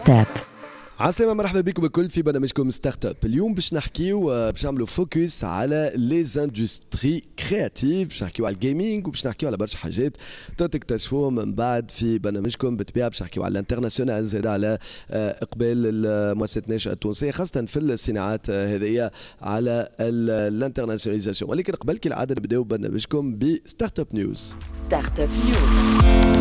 ستارت اب. عسلامة، مرحبا بكم الكل في برنامجكم ستارت اب. اليوم باش نحكيو باش نعملوا فوكس على لي زاندستري كرياتيف، باش نحكيو على الجيمنج وباش نحكيو على برشا حاجات تكتشفوهم من بعد في برنامجكم. بالطبيعة باش نحكيو على الانترناسيونال، زاد على اقبال المؤسسات الناشئة التونسية خاصة في الصناعات هذه على الانترناسيوناليزاسيون. ولكن قبل كالعادة نبداو برنامجكم بستارت اب نيوز. ستارت اب نيوز.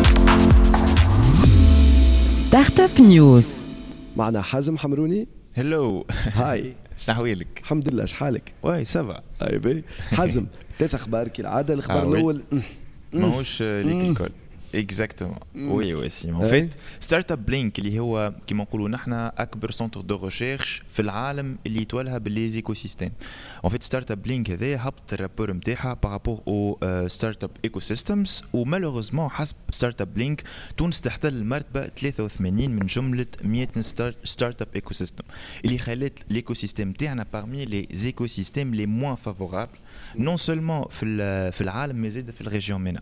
ستارت اب نيوز معنا حازم حمروني. هلو هاي. شحوالك؟ الحمد لله، شحالك؟ واي سافا. اي بي حازم، ثلاث اخبار كالعاده. الخبر الاول ماهوش ليك الكل. اكزاكتومون وي سيمون. فيت ستارت اب بلينك اللي هو كيما نقولوا نحن اكبر سنتر دو ريشيرش في العالم اللي يتولها بالليزيكو سيستيم. ان فيت ستارت اب بلينك هذا هبط الرابور نتاعها بارابور او ستارت اب ايكو سيستمز، ومالوغوزمون حسب ستارت اب بلينك تونس تحتل المرتبه 83 من جمله 100 ستارت اب ايكو سيستم، اللي خلت الايكو سيستم تاعنا parmi les écosystèmes les moins favorables non seulement في العالم مي زاد في الريجيون منا.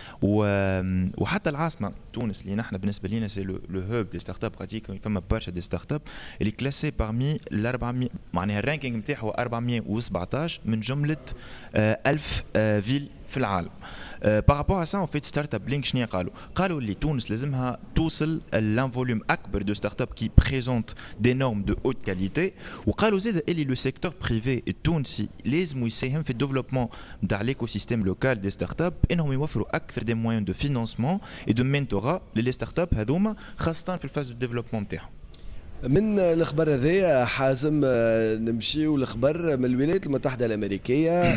وحتى العاصمه تونس اللي نحن بالنسبه لنا سي لو هوب دي ستارت اب، براتيك فما برشا دي ستارت اب اللي كلاسي بارمي ال 400، معناها الرانكينغ نتاعو 417 من جمله 1000 فيل في العالم. بارابور ا سا في ستارت اب لينك شنو قالوا اللي تونس لازمها توصل لان فوليوم اكبر دو ستارت اب كي بريزونت دي نورم دو هوت كاليتي، وقالوا زاد اللي لو سيكتور بريفي التونسي لازم يساهم في الديفلوبمون نتاع ليكو سيستيم لوكال دي ستارت اب، انهم يوفروا اكثر دي موين دو فينانسمون اي دو مينتورا للي ستارت اب هذوما خاصه في الفاز دو ديفلوبمون نتاعهم. من الخبر هذا حازم نمشيو لخبر من الولايات المتحدة الأمريكية.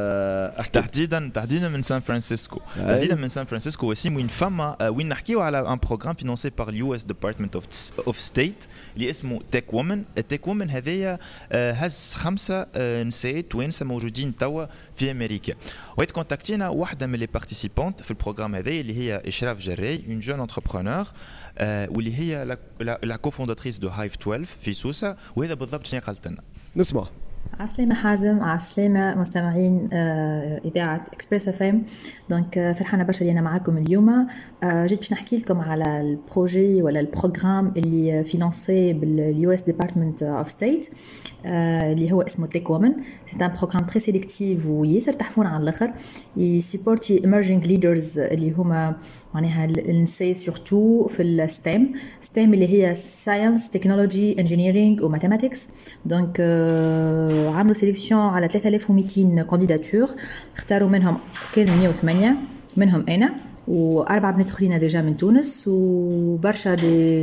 تحديدا من سان فرانسيسكو. تحديدا من سان فرانسيسكو وسيم وين فما وين نحكيو على ان بروغرام فينانسي بار اليو اس ديبارتمنت اوف ستيت اللي اسمه تيك وومن. التيك وومن هذايا هز 5 نساء توانسة موجودين توا في امريكا، ويت كونتاكتينا واحدة من لي بارتيسيبانت في البروغرام هذايا اللي هي اشراف جراي، اون جون انتربرونور واللي هي لا كوفونداتريس دو هايف 12 في سوسة. وهذا بالضبط شنو قالت لنا. نسمع. عسلامة حازم، عسلامة مستمعين إذاعة إكسبريس اف ام. دونك فرحانة برشا اللي أنا معاكم اليوم. جيت باش نحكي لكم على البروجي ولا البروغرام اللي فينانسي باليو اس ديبارتمنت اوف ستيت اللي هو اسمه تيك وومن. سي ان بروغرام تري سيليكتيف وياسر تحفون على الاخر، يسيبورتي ايمرجينغ ليدرز اللي هما معناها النساء سورتو في الستيم اللي هي ساينس تكنولوجي انجينيرينغ وماثيماتكس. دونك عملوا سيليكسيون على 3200 كانديداتور، اختاروا منهم كان 108 منهم انا واربع بنات اخرين ديجا من تونس، وبرشا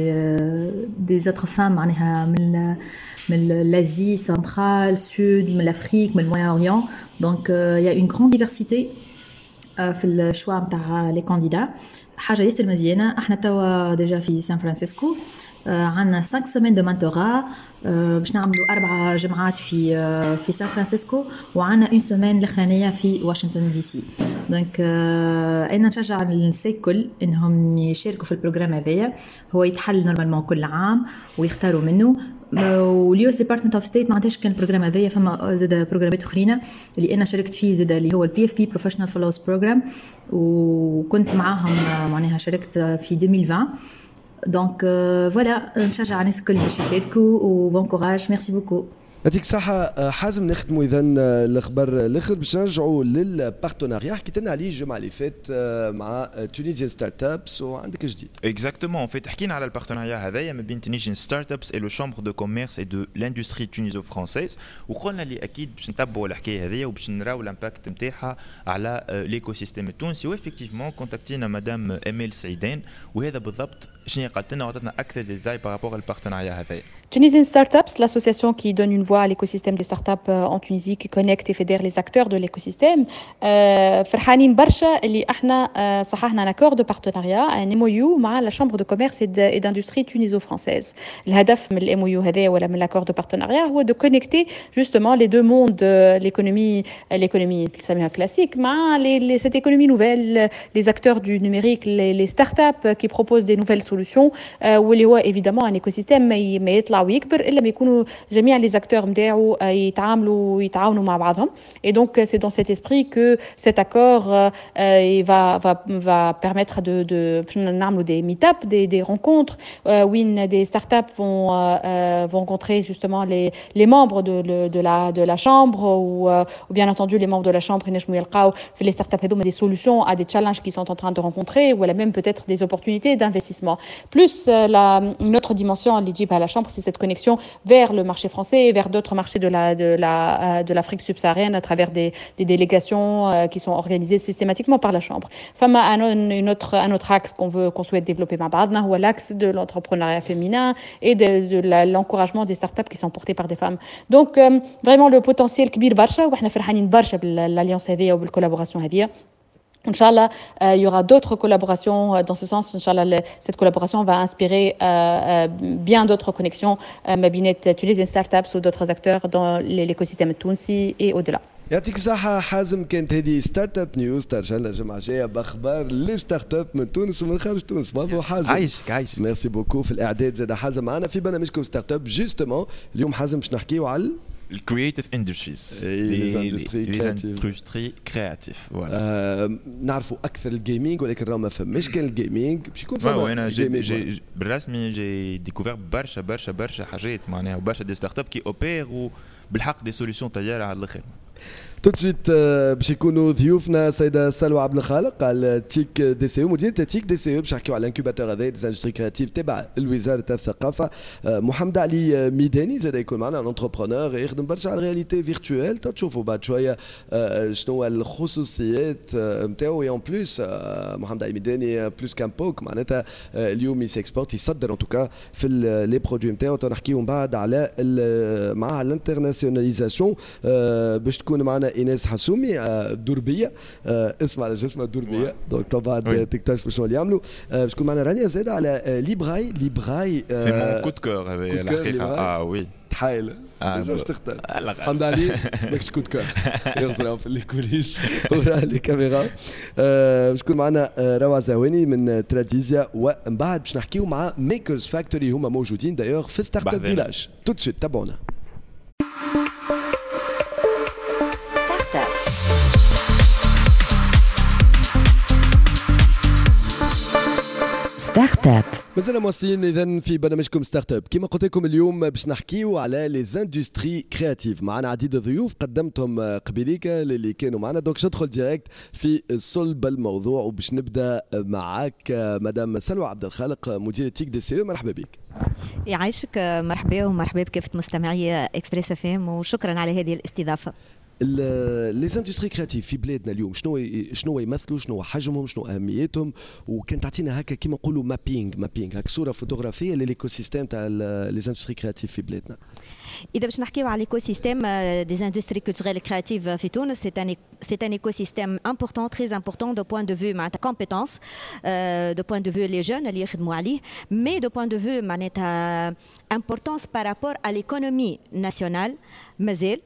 دي زاتر فام معناها من l'Asie centrale, sud, من l'Afrique, من الموين-أوريون. Donc il y a une grande diversité في الشوا نتاع لي كانديدا. حاجه ياسر مزيانه. احنا توا ديجا في سان فرانسيسكو عندنا 5 سيمين دو مانتورا باش نعملوا 4 جمعات في سان فرانسيسكو، وعندنا 1 سيمين الاخرانيه في واشنطن دي سي. دونك انا نشجع النساء الكل انهم يشاركوا في البروغرام هذايا. هو يتحل نورمالمون كل عام ويختاروا منه، واليو اس ديبارتمنت اوف ستيت ما عندهاش كان البروغرام هذايا، فما زاد بروغرامات اخرين اللي انا شاركت فيه زاد اللي هو البي اف بي بروفيشنال فلوز بروغرام، وكنت معاهم معناها شاركت في 2020. دونك فوالا نشجع الناس الكل باش يشاركوا وبون كوراج. ميرسي بوكو. يعطيك الصحة حازم. نخدموا إذا الأخبار الأخر باش نرجعوا للبارتناريا حكيت لنا عليه الجمعة اللي فات مع تونيزيان ستارت ابس، وعندك جديد. اكزاكتومون. فيت حكينا على البارتناريا هذايا ما بين تونيزيان ستارت ابس اي لو شامبر دو كوميرس اي دو لاندستري تونيزو فرانسيز، وقلنا اللي اكيد باش نتبعوا الحكايه هذيا وباش نراو الامباكت نتاعها على ليكو سيستيم التونسي. وافكتيفمون كونتاكتينا مدام ايميل سعيدان، وهذا بالضبط شنو قالت لنا وعطتنا اكثر ديتاي بارابور البارتناريا هذايا. Tunisian Startups, l'association qui donne une voix à l'écosystème des startups en Tunisie, qui connecte et fédère les acteurs de l'écosystème. فرحانين برشا اللي احنا صححنا un accord de partenariat, un MOU مع la Chambre de commerce et d'industrie tuniso-française. الهدف من ال MOU هذا ولا من l'accord de partenariat هو de connecter justement les deux mondes, l'économie classique مع cette économie nouvelle, les acteurs du numérique, les startups qui proposent des nouvelles solutions solution واللي هو évidemment un écosystème ما يطلع ويكبر إلا ما يكونوا جميع les acteurs متاعو يتعاملوا ويتعاونوا مع بعضهم. Et donc c'est dans cet esprit que cet accord va permettre de نعملوا des meet-up, des rencontres où des startups vont rencontrer justement les membres de la chambre ou bien entendu les membres de la chambre ينجموا يلقاو في les startups هذوما des solutions à des challenges qu'ils sont en train de rencontrer ou même peut-être des opportunités d'investissement. Plus une autre dimension à l'Égypte à la chambre, c'est cette connexion vers le marché français et vers d'autres marchés de l'Afrique subsaharienne à travers des délégations qui sont organisées systématiquement par la chambre. Fama un autre axe qu'on souhaite développer مع بعضنا هو l'axe de l'entrepreneuriat féminin et de l'encouragement des startups qui sont portées par des femmes. Donc vraiment le potentiel كبير برشا وإحنا فرحانين برشا بالاليانس هذه وبالكولابوراسيون هذه. Inch'Allah, il y aura d'autres collaborations dans ce sens. Inch'Allah, cette collaboration va inspirer bien d'autres connexions les startups ou d'autres acteurs dans l'écosystème tunisien et au-delà. يعطيك الصحة حازم. كانت هذه ستارت اب نيوز. ترجع لنا الجمعة الجاية بأخبار لي ستارت اب من تونس ومن خارج تونس. برافو حازم. عايش. ميرسي بوكو. في الإعداد زاد حازم معنا في برنامجكم ستارت اب. جوستومون اليوم حازم باش نحكيو على الكرياتيف اندستريز لي كرياتيف فوالا. نعرفوا اكثر الجيمنج ولكن راه ما فماش كان الجيمنج باش يكون فما. انا بالرسمي جي ديكوفير برشا حاجات معناها وبرشا دي ستارت اب كي اوبير وبالحق دي سوليوشن طياره على الاخر. تو تشيت باش يكونوا ضيوفنا سيدة سلوى عبد الخالق على تيك دي سي او مديرة تيك دي سي او باش نحكيو على الانكوباتور هذا دي اندستري كرياتيف تبع وزارة الثقافة. محمد علي ميداني زاد يكون معنا انتربرونور يخدم برشا على الرياليتي فيرتوال. تشوفوا بعد شوية شنو الخصوصيات نتاعو. اي اون بلوس محمد علي ميداني بلوس كان بوك معناتها اليوم يسكسبورت يصدر ان توكا في لي برودوي نتاعو. نحكيو من بعد على مع الانترناسيوناليزاسيون باش تكون معنا إيناس حسومي دربية اسمها على جسمها دربية. دونك طبعا تكتشفوا شنو اللي يعملوا. باش تكون معنا رانيا زايدة على ليبراي سي مون كود كور هذا الحقيقة. وي تحايل باش تختار الحمد علي ماكش كود كور يغزروا في لي كوليس ورا لي كاميرا. باش تكون معنا روعة زهواني من تراديزيا ومن بعد باش نحكيو مع ميكرز فاكتوري هما موجودين دايوغ في ستارت اب فيلاج. تو تشيت تابعونا. ستارت اب مازلنا مواصلين اذا في برنامجكم ستارت اب. كما قلت لكم اليوم باش نحكيو على لي زاندستري كرياتيف. معنا عديد الضيوف قدمتهم قبيليك اللي كانوا معنا. دونك ندخل ديريكت في صلب الموضوع وباش نبدا معك مدام سلوى عبد الخالق مديرة تيك دي سي. مرحبا بك. يعيشك. مرحبا ومرحبا بكافة مستمعي اكسبريس اف ام وشكرا على هذه الاستضافة. لي زاندستري كرياتيف في بلادنا اليوم شنو يمثلوا، شنو حجمهم، شنو اهميتهم، وكان تعطينا هكا كيما نقولوا مابينغ هكا صوره فوتوغرافيه للايكو سيستيم تاع لي زاندستري كرياتيف في بلادنا. اذا باش نحكيو على الايكو سيستيم دي زاندستري كولتوريل كرياتيف في تونس سي ان ايكو سيستيم امبورطون تري امبورطون دو بوين دو فيو معناتها كومبيتونس دو بوين دو فيو لي جون اللي يخدموا عليه مي دو بوين دو فيو معناتها امبورطونس بارابور على ليكونومي ناسيونال مازال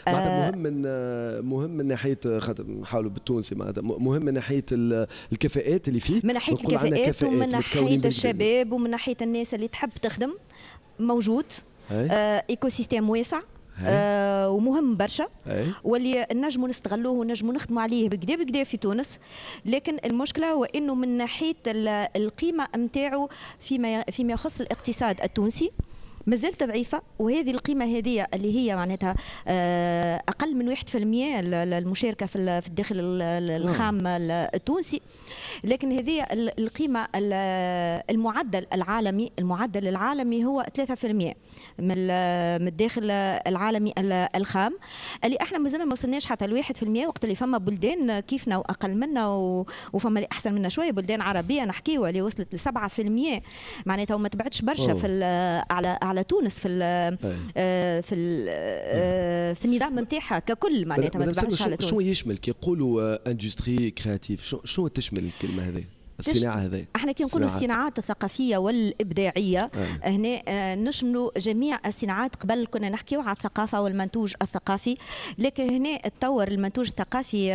مهم من ناحيه خاطر نحاولوا بالتونسي معناتها مهم من ناحيه الكفاءات اللي فيه، من ناحيه الكفاءات ومن ناحيه الشباب ومن ناحيه الناس اللي تحب تخدم موجود. ايكو سيستيم واسع ومهم برشا واللي نجموا نستغلوه ونجموا نخدموا عليه بكدا في تونس. لكن المشكله هو انه من ناحيه القيمه نتاعو فيما يخص الاقتصاد التونسي مازالت ضعيفة، وهذه القيمة هذه اللي هي معناتها أقل من 1% المشاركة في الداخل الخام التونسي. لكن هذه القيمة المعدل العالمي هو 3% من الداخل العالمي الخام، اللي احنا مازلنا ما وصلناش حتى 1%. وقت اللي فما بلدان كيفنا وأقل منا وفما اللي أحسن منا شوية، بلدان عربية نحكيو اللي وصلت ل7%، معناتها وما تبعدش برشا على تونس في النظام نتاعها ككل، معناتها ما تبعدش على تونس. شنو يشمل كي يقولوا اندستري كرياتيف؟ شنو تشمل الكلمه هذه؟ الصناعه هذه. احنا كي نقولوا الصناعات الثقافيه والابداعيه هنا نشملوا جميع الصناعات. قبل كنا نحكيو على الثقافه والمنتوج الثقافي، لكن هنا تطور المنتوج الثقافي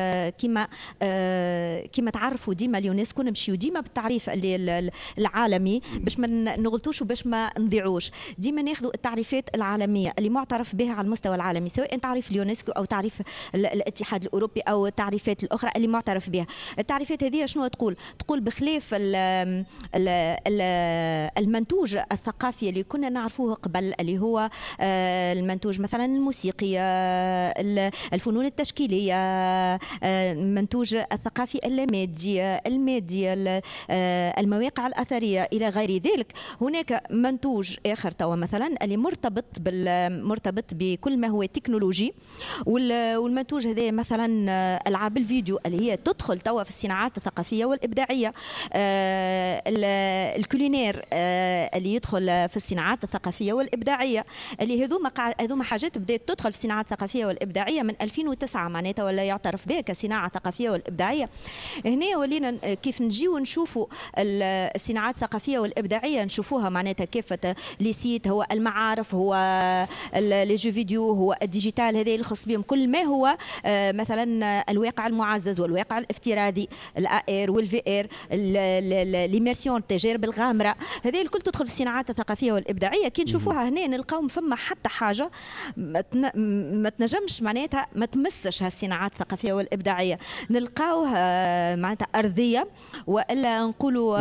كما تعرفوا ديما اليونسكو نمشيو ديما بالتعريف العالمي باش ما نغلطوش وباش ما نضيعوش. ديما ناخذوا التعريفات العالميه اللي معترف بها على المستوى العالمي، سواء تعريف اليونسكو او تعريف الاتحاد الاوروبي او التعريفات الاخرى اللي معترف بها. التعريفات هذه شنو تقول بخلاف المنتوج الثقافي اللي كنا نعرفوه قبل، اللي هو المنتوج مثلا الموسيقي، الفنون التشكيليه، المنتوج الثقافي المادي، المواقع الاثريه الى غير ذلك. هناك منتوج اخر توا مثلا اللي مرتبط بكل ما هو تكنولوجي، والمنتوج هذا مثلا العاب الفيديو اللي هي تدخل توا في الصناعات الثقافيه والابداعيه، الكولينير اللي يدخل في الصناعات الثقافيه والابداعيه، اللي هذوما حاجات بدات تدخل في الصناعات الثقافيه والابداعيه من 2009 معناتها، ولا يعترف بها كصناعه ثقافيه والابداعيه. هنا ولينا كيف نجيو نشوفوا الصناعات الثقافيه والابداعيه، نشوفوها معناتها كافه لي سيت، هو المعارف، هو لي جو فيديو، هو الديجيتال هذا الخاص بهم، كل ما هو مثلا الواقع المعزز والواقع الافتراضي، الAR والVR، الاميرسيون، التجارب الغامره، هذه الكل تدخل في الصناعات الثقافيه والابداعيه. كي نشوفوها هنا نلقاو فما حتى حاجه ما تنجمش معناتها ما تمسش هالصناعات الثقافيه والابداعيه، نلقاوها معناتها ارضيه، والا نقولوا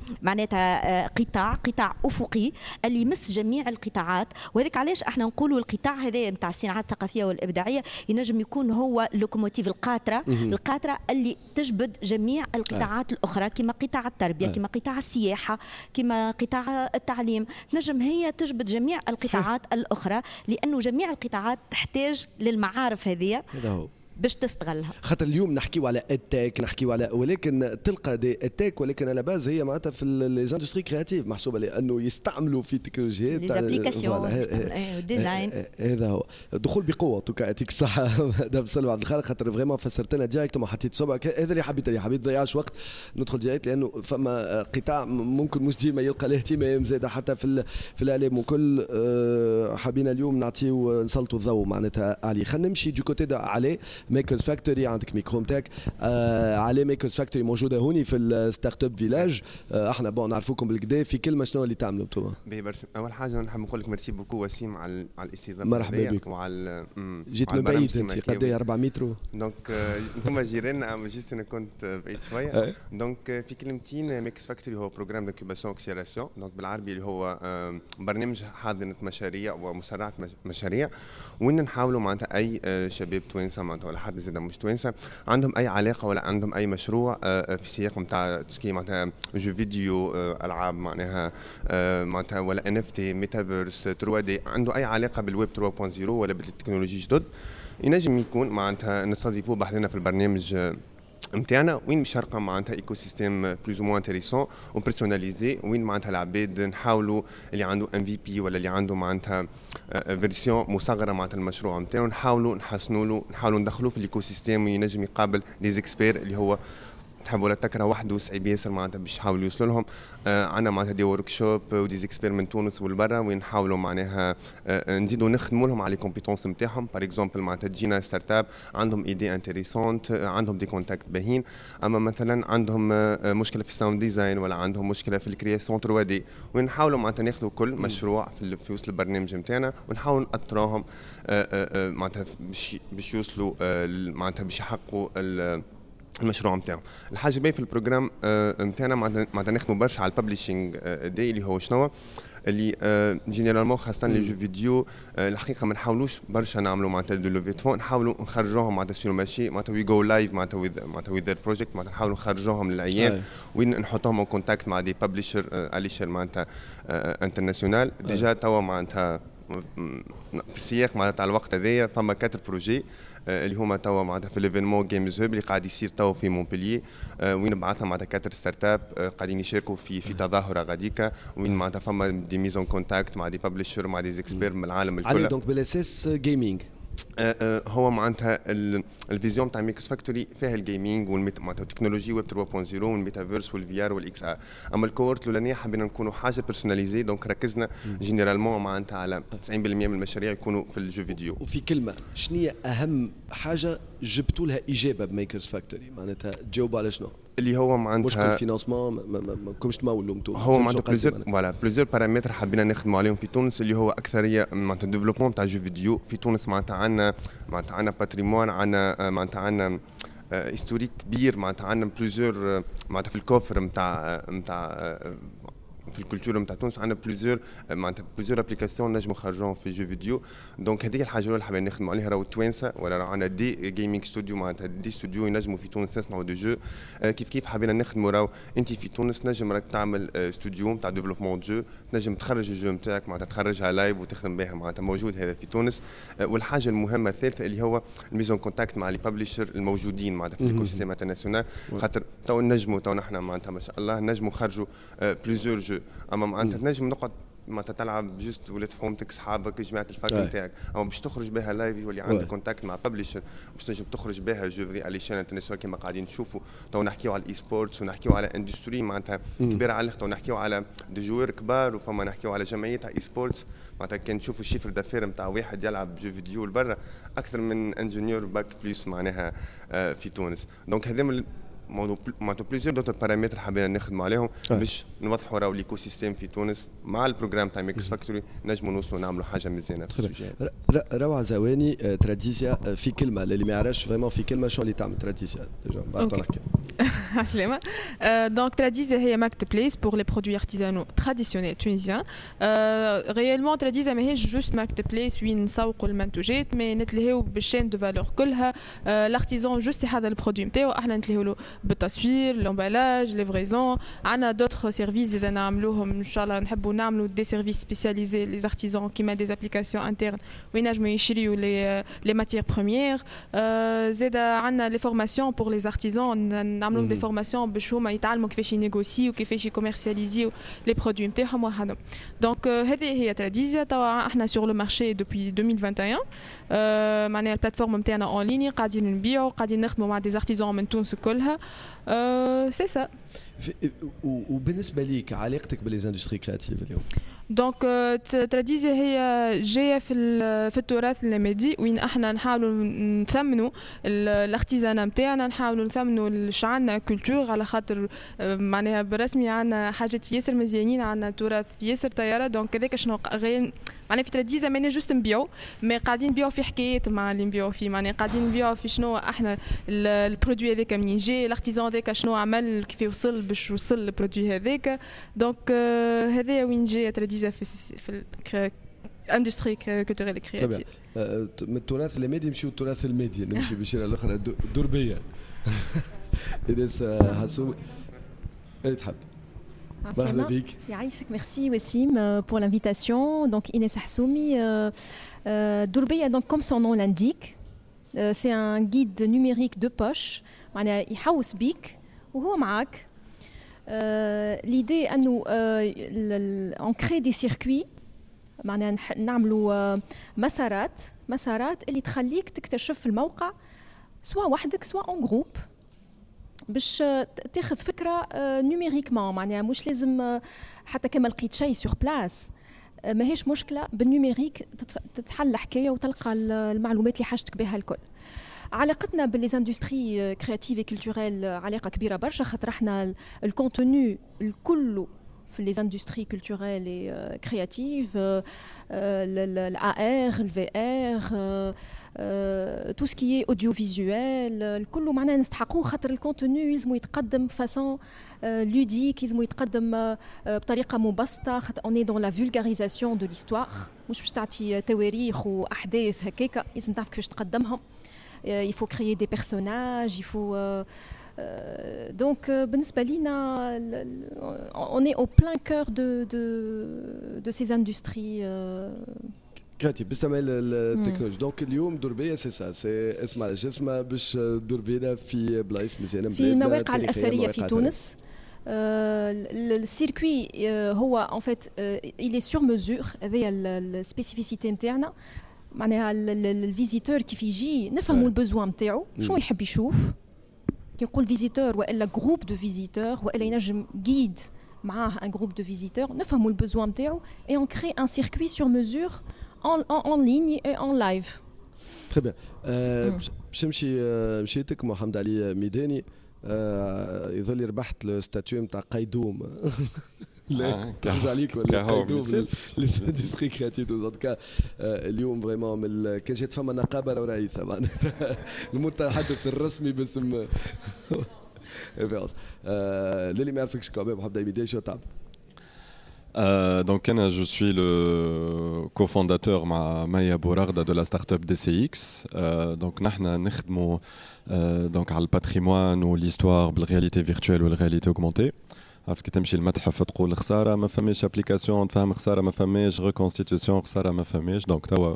معناتها قطاع افقي اللي يمس جميع القطاعات. وهذاك علاش احنا نقولوا القطاع هذا نتاع الصناعات الثقافيه والابداعيه ينجم يكون هو اللوكوموتيف، القاطره اللي تجبد جميع القطاعات الاخرى، كما قطاع التربيه، كما قطاع السياحه، كما قطاع التعليم. نجم هي تجبد جميع القطاعات الاخرى، لانه جميع القطاعات تحتاج للمعارف هذه باش تستغلها. خاطر اليوم نحكيو على التك، نحكيو على، ولكن تلقى دي التك، ولكن على باز هي معناتها في ليزاندستري كرياتيف محسوبه، لانه يستعملوا في تكنولوجيات لي زابليكاسيون ديزاين. هذا هو دخول بقوه. توكا يعطيك الصحه مدام سلوى عبد الخالق، خاطر فريمون فسرت لنا ديريكت وما حطيت صبعك. هذا اللي حبيت ضيعش وقت، ندخل ديريكت، لانه فما قطاع ممكن مش ديما يلقى الاهتمام زاد حتى في الاعلام وكل. حابين اليوم نعطيو نسلطوا الضوء معناتها عليه. خلينا نمشي دو كوتي عليه ميكرز فاكتوري. عندك ميكرو نتاعك على ميكرز فاكتوري موجوده هوني في الستارت اب فيلاج. احنا نعرفوكم بالكدا، في كلمه شنو اللي تعملوا انتم؟ اول حاجه نحب نقول لك ميرسي بوكو وسيم على الاستضافه. مرحبا بك. وعلى جيت من بعيد انت، قد ايه 4 متر؟ دونك انتم جيران، جيست انا كنت بعيد شويه. دونك في كلمتين، ميكس فاكتوري هو بروجرام دانكوباسيون اكسيلاسيون، دونك بالعربي اللي هو برنامج حاضنه مشاريع ومسرعه مشاريع، وين نحاولوا معناتها اي شباب توانسه معناتها ولا حد زاد مش توانسه عندهم اي علاقه ولا عندهم اي مشروع في السياق نتاع تسكي معناتها جو فيديو، العاب معناها ولا NFT، ميتافيرس، 3D، عنده اي علاقه بالويب 3.0 ولا بالتكنولوجي جدد، ينجم يكون معناتها نستضيفوه بحثنا في البرنامج نتاعنا، وين مشارقه معناتها ايكو سيستيم بلوز مو انتريسون وبيرسوناليزي، وين معناتها العباد نحاولوا اللي عنده MVP ولا اللي عنده معناتها فيرسيون مصغره معناتها المشروع نتاعو، نحاولوا نحسنوا له، نحاولوا ندخلوه في الايكو سيستيم، وينجم يقابل دي اكسبير اللي هو تحب ولا تكره وحده صعيب ياسر معناتها باش يحاولوا يوصلوا لهم. عندنا معناتها دي ورك شوب ودي اكسبير من تونس والبرا، وين نحاولوا معناها نزيدوا نخدموا لهم على لي كومبيتونس نتاعهم. باغ اكزومبل معناتها تجينا ستارت اب عندهم ايدي انتريسونت، عندهم دي كونتاكت باهين، اما مثلا عندهم مشكله في الساوند ديزاين ولا عندهم مشكله في الكرياسيون 3D، وين نحاولوا معناتها ناخذوا كل مشروع في وسط البرنامج نتاعنا ونحاول نأطروهم معناتها باش يوصلوا معناتها باش يحققوا المشروع نتاعو. الحاجه باهيه في البروجرام نتاعنا معناتها نخدموا برشا على الببليشينغ دي، اللي هو شنو اللي جينيرالمون خاصه لي جو فيديو. الحقيقه ما نحاولوش برشا نعملوا معناتها دو لوفي دو فون، نحاولوا نخرجوهم معناتها سور ماشي معناتها وي جو لايف معناتها وذ ذير بروجيكت، معناتها نحاولوا نخرجوهم للايام وين نحطوهم ان كونتاكت مع دي ببليشر اليشر معناتها انترناسيونال. ديجا توا معناتها في السياق معناتها على الوقت هذايا فما 4 بروجي اللي هما توا معناتها في ليفينمون جيمز هوب اللي قاعد يصير توا في مونبلييه، وين بعثنا معناتها 4 ستارت اب قاعدين يشاركوا في تظاهره غاديكا، وين معناتها فما دي ميزون كونتاكت مع دي ببليشر مع دي اكسبير من العالم الكل. علي دونك بالاساس جيمنج هو معناتها الفيزيون تاع ميكس فاكتوري فيها الجيمنج معناتها التكنولوجي ويب 3.0 والميتافيرس والفي ار والاكس ار. اما الكورت الاولانيه حبينا نكونوا حاجه بيرسوناليزي، دونك ركزنا جينيرالمون معناتها على 90% من المشاريع يكونوا في الجو فيديو. وفي كلمه شنو اهم حاجه جبتوا لها اجابه بميكرز فاكتوري؟ معناتها تجاوبوا على شنو؟ اللي هو معناتها مشكل الفينانسمون ما كومش تمولوا انتم. هو معناتها بليزيور بارامتر حبينا نخدموا عليهم في تونس، اللي هو اكثريه معناتها ديفلوبمون تاع جو فيديو في تونس. معناتها عندنا باتريمون، عندنا هيستوريك كبير، معناتها عندنا بليزيور معناتها في الكوفر نتاع في الكولتور نتاع تونس عندنا بليزيور ابليكاسيون نجموا نخرجوهم في جو فيديو. دونك هذيك الحاجه اللي حابين نخدموا عليها. راهو التوانسه ولا راهو عندنا دي جيمنج ستوديو، معناتها دي ستوديو ينجموا في تونس يصنعوا دي جو. كيف حابين نخدموا. راهو انت في تونس نجم راك تعمل ستوديو نتاع ديفلوبمون جو، تنجم تخرج الجو نتاعك معناتها تخرجها لايف وتخدم بها، معناتها موجود هذا في تونس. والحاجه المهمه الثالثه اللي هو الميزون كونتاكت مع لي بابليشر الموجودين معناتها في الايكو سيستيم انترناسيونال، خاطر تو نحن معناتها ما شاء الله نجموا نخرجوا بليزيور جو. اما معناتها تنجم نقعد معناتها تلعب جست ولاد فهمتك صحابك جماعه الفاك نتاعك، اما باش تخرج بها لايف يولي عندك كونتاكت مع بابليشر باش تنجم تخرج بها جو في على شان انترناسيونال كما قاعدين نشوفوا. تو نحكيو على الاي سبورتس ونحكيو على اندستري معناتها كبيره على الاخر، ونحكيو على دي جوار كبار، وفما نحكيو على جمعيات اي سبورتس. معناتها كان نشوفوا الشيفر دافير نتاع واحد يلعب جو فيديو لبرا اكثر من انجينيور باك بليس معناها في تونس. دونك هذا معناتها بليزيور دوتر بارامتر حابين نخدموا عليهم باش نوضحوا راهو ليكو سيستيم في تونس مع البروجرام تاع ميكس فاكتوري نجموا نوصلوا نعملوا حاجه مزيانه في السوجي. روعه زواني. تراديسيا في كلمه اللي ما يعرفش فريمون في كلمه شو اللي تعمل تراديسيا ديجا بعد نحكي. عسلامة. دونك تراديزيا هي ماركت بليس بور لي برودوي ارتيزانو تراديسيونيل تونيزيان. ريالمون تراديزيا ماهيش جوست ماركت بليس وين نسوقوا المنتوجات، مي نتلهيو بالشين دو فالور كلها. الارتيزان جوست هذا البرودوي نتاعو احنا نتلهيو له بالتصوير، لومبالاج، ليفريزون. عندنا دوطخ سيرفيس اذا نعملوهم ان شاء الله. نحبوا نعملوا دي سيرفيس سبيسياليزي لي ارتيزان كيما دي ابليكاسيون انترن وين ينجموا يشريوا لي ماتيير بروميير. زاد عندنا لي فورماسيون بور لي ارتيزان، نعملوا دي فورماسيون باش هما يتعلموا كيفاش ينيغوسيو وكيفاش يكوميرسياليزيو لي برودوي نتاعهم وهذا. دونك هذه هي تراديزيا. توا احنا سور لو مارشي دوبوي 2021. معناها البلاتفورم نتاعنا اون ليني قاعدين نبيعوا، قاعدين نخدموا مع دي ارتيزان من تونس كلها. سي سا. وبالنسبه ليك علاقتك بالليزاندستري كرياتيف اليوم؟ دونك تراديزيا هي جايه في التراث النمدي وين احنا نحاولوا نثمنوا الارتيزانا نتاعنا، نحاولوا نثمنوا شعنا كولتور، على خاطر معناها بالرسمي عندنا حاجات ياسر مزيانين، عندنا تراث ياسر طياره. دونك هذاك شنو غير معناها في تراديزيا ماني جوست نبيعوا، مي قاعدين نبيعوا في حكايات مع اللي نبيعوا فيه. معناها قاعدين نبيعوا في شنو احنا البرودوي هذاك منين جاي، الارتيزان هذاك شنو عمل، كيف يوصل باش يوصل البرودوي هذاك. دونك هذايا وين جايه تراديزيا في الاندستري كولتوريل كرياتيف. من التراث الميدي نمشيو التراث الميدي، نمشي بشيره الاخرى دربيه. إنس حسومي تحب. مرحبا بك. يعيشك. ميرسي وسيم pour l'invitation. Donc Inès Hassoumi, Dourbia, donc comme son nom l'indique, c'est un guide numérique de poche. معناها يحوس بيك وهو معاك. l'idée انه on crée des circuits، معناها نعملوا مسارات اللي تخليك تكتشف الموقع سواء وحدك سواء en groupe، باش تاخذ فكره نوميريكمون. معناها مش لازم حتى كما لقيت شيء سور بلاس ماهيش مشكله، بالنوميريك تتحل حكايه وتلقى المعلومات اللي حاجتك بها الكل. علاقتنا بالليزاندستري كرياتيف كولتوريل علاقه كبيره برشا، خاطر احنا الكونتوني الكل في ليزاندستري كولتوريل كرياتيف، الAR، الVR، tout ce qui est audiovisuel، الكل معناها نستحقوه، خاطر الكونتوني يلزمو يتقدم فاسون لوديك، يلزمو يتقدم بطريقه مبسطه، خاطر اون اي دون لا فولغاريزاسيون دو ليستوار، مش باش تعطي تواريخ واحداث هكاكا، لازم تعرف كيفاش تقدمهم. il faut créer des personnages، il faut donc بالنسبه لينا on est au plein cœur de ces industries كاتب باستعمال التكنولوجيا. دونك اليوم دربيه سي سا سي اسمع جسمه باش تدور بينا في بلايص مزيانه في مواقع الاثريه في تونس. السيركوي هو ان فيت il est sur mesure، هذه السبيسيفيسيتي نتاعنا. معناها الفيزيتور كيف يجي نفهموا البزوان نتاعو شنو يحب يشوف كي نقول فيزيتور والا جروب دو فيزيتور والا ينجم جيد معاه ان جروب دو فيزيتور نفهموا البزوان نتاعو اي اون كري ان سيركوي سور ميزور en ligne et en live. Très bien. باش مشيتك محمد علي ميداني يظل ربحت الستاتيو نتاع قيدوم. لا تخرج عليك ولا قيدوم للاندستري كرياتيف ان كا اليوم فريمون كان جات فما نقابه رئيسه معناتها المتحدث الرسمي باسم للي ما يعرفكش كمان محمد علي ميداني شو تعمل؟ Donc je suis le cofondateur Maya Bourarda de la startup DCX. Donc nous نخدموا donc على الباتريمون والhistoire بالرياليتي فيرتوال والرياليتي augmentée. عرفت كي تمشي المتحف تقول خساره ما فماش ابليكاسيون تفهم خساره ما فماش ريكونستيتيوشن خساره ما فماش دونك توا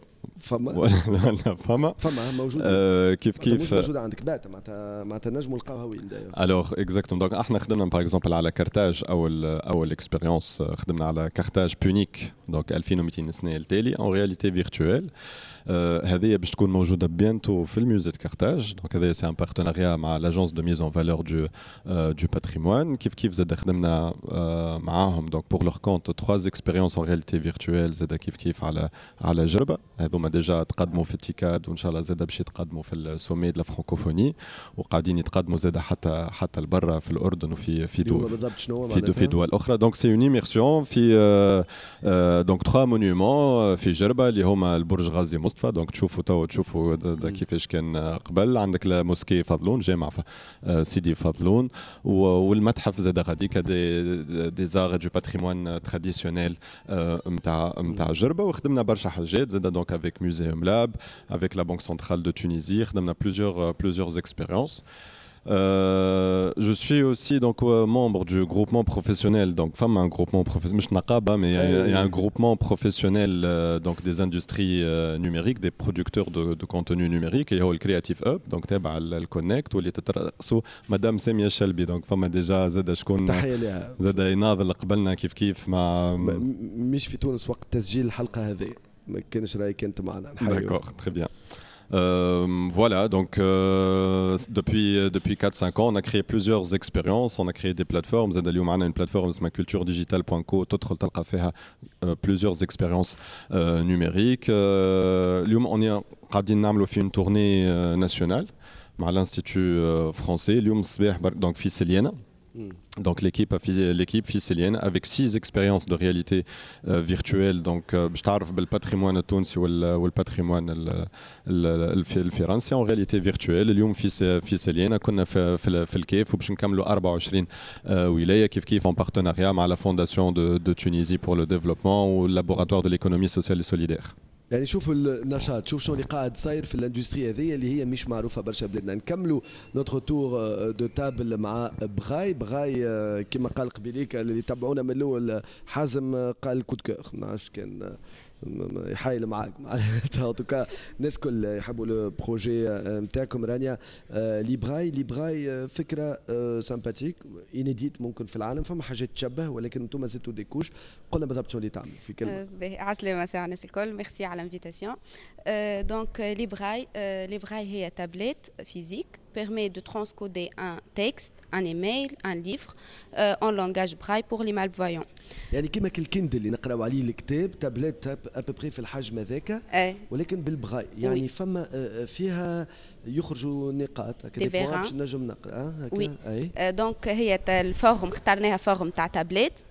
فما موجوده كيف مش موجوده عندك باتا معناتها نجموا نلقاوها وين داير الوغ اكزاكتوم دونك احنا خدمنا باغ اكزومبل على كارتاج اول اكسبيريونس خدمنا على كارتاج بونيك دونك 2200 سنه التالي اون رياليتي فيرتوال هذه باش تكون موجوده بيانتو في الميوزي كارتاج دونك هذا سي ان بارتناريا مع لاجونس دو ميز اون فالور دو باتريمون كيف زاد خدمنا معاهم دونك بور لور كونت 3 اكسبيريونس اون رياليتي فيرتوال زاد كيف على جربه هذوما ديجا تقدموا في التيكاد وان شاء الله زاد باش يتقدموا في السومي دو فرانكوفوني وقاعدين يتقدموا زاد حتى لبرا في الاردن وفي دول اخرى دونك سي اون ايميرسيون في دونك 3 مونيومون في جربه اللي هما البرج غازي مصطفى دونك تشوفوا كيفاش كان قبل عندك لا موسكي فضلون جامع سيدي فضلون والمتحف زاد غاديك دي زار دو باتريمون تراديسيونيل نتاع جربه وخدمنا برشا حاجات زاد دونك avec Museum Lab, avec la Banque centrale de Tunisie, on a plusieurs expériences. Je suis aussi donc membre du groupement professionnel, donc femme un groupement professionnel, mais il y a un groupement professionnel donc des industries numériques, des producteurs de contenu numérique, et le Creative Hub, donc تابع الكونكت واللي تترأسوا مدام سامية شلبي donc فما ديجا زاد شكون زاد يناضل قبلنا كيف مع مش في تونس وقت تسجيل الحلقة هذه ما كانش رايك انت معنا D'accord, très bien. Voilà, donc depuis 4-5 ans, on a créé plusieurs expériences, on a créé des plateformes. اليوم معنا une plateforme اسمها culturedigital.co تدخل تلقى فيها plusieurs expériences numériques. اليوم on قاعدين نعملوا في une tournée nationale مع l'Institut français. اليوم الصباح donc في سليانة. Donc l'équipe ficélienne avec 6 expériences de réalité virtuelle donc باش تعرف بالباتريمون التونسي والباتريمون الفرنسي en réalité virtuelle اليوم ficélienne كنا في الكيف وباش نكملوا 24 ولايه كيف en partenariat مع la fondation de Tunisie pour le développement ou le laboratoire de l'économie sociale et solidaire. يعني شوفوا النشاط شوف شنو اللي قاعد صاير في الاندستري هذه اللي هي مش معروفه برشا بلادنا نكملوا نوتر تور دو تابل مع بغاي كما قال قبيليك اللي تابعونا من الاول حازم قال كود كور ما نعرفش كان يحايل معاك معناتها توكا الناس كل يحبوا لو بروجي نتاعكم رانيا ليبراي فكره سامباتيك انيديت ممكن في العالم فما حاجات تشبه ولكن انتم زدتوا ديكوش قلنا بالضبط شنو اللي تعمل في كلمه عسلامة مساء الناس الكل ميرسي على الانفيتاسيون دونك ليبراي هي تابلت فيزيك permet de transcoder un texte, un email, un livre en langage braille pour les malvoyants. يعني كيما الكندل اللي نقراو عليه الكتاب تابلت ابري في الحجم هذاك ولكن بالبراي يعني فما فيها يخرجوا نقاط هكا باش نجم نقرا هكا دونك هي الفورم اخترناها فورم تاع تابلت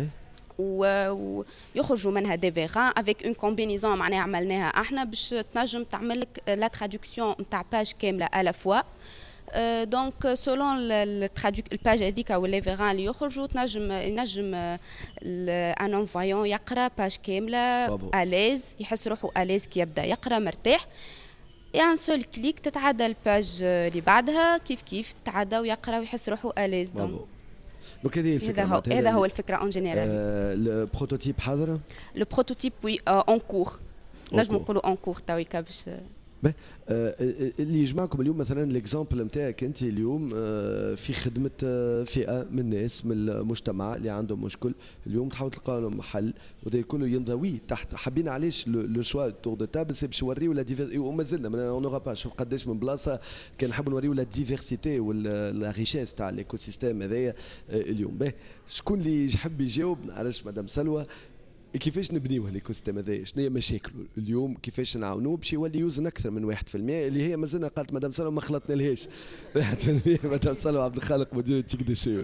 ويخرجوا منها دي فيغان افيك اون كومبينيزون معناها عملناها احنا باش تنجم تعمل لك لا ترادكسيون نتاع باج كامله على فوا دونك سولون الباج هذيك او لي فيغان اللي يخرجوا ينجم ان انفايون يقرا باج كامله اليز يحس روحه اليز كي يبدا يقرا مرتاح ان سول كليك تتعدى الباج اللي بعدها كيف تتعدى ويقرا ويحس روحه اليز دونك هذه الفكره هذا هو الفكره اون جينيرال البروتوتيب حاضر لو بروتوتيب وي اون كور نجم نقولوا اون كور تويكا باش اللي يجمعكم اليوم مثلا الاكزامبل نتاعك انت اليوم في خدمه فئه من الناس من المجتمع اللي عندهم مشكل، اليوم تحاول تلقى لهم محل وذا الكل ينضوي تحت. حابين علاش لو شوا تور دو تابل سي باش نوريو لا ديفيرسيتي وما زلنا اون نورا با. شوف قداش من بلاصه كان نحبوا نوريو لا ديفيرسيتي ولا ريشيس تاع الايكو سيستيم هذايا اليوم. شكون اللي يحب يجاوب؟ نعرفش مدام سلوى كيفاش نبنيو هالايكو سيستيم هذايا؟ شنو هي مشاكله اليوم؟ كيفاش نعاونوه باش يولي يوزن اكثر من 1% اللي هي مازلنا قالت مدام سلوى ما خلطنا لهاش 1%. مدام سلوى عبد الخالق مدير تيك دي سي.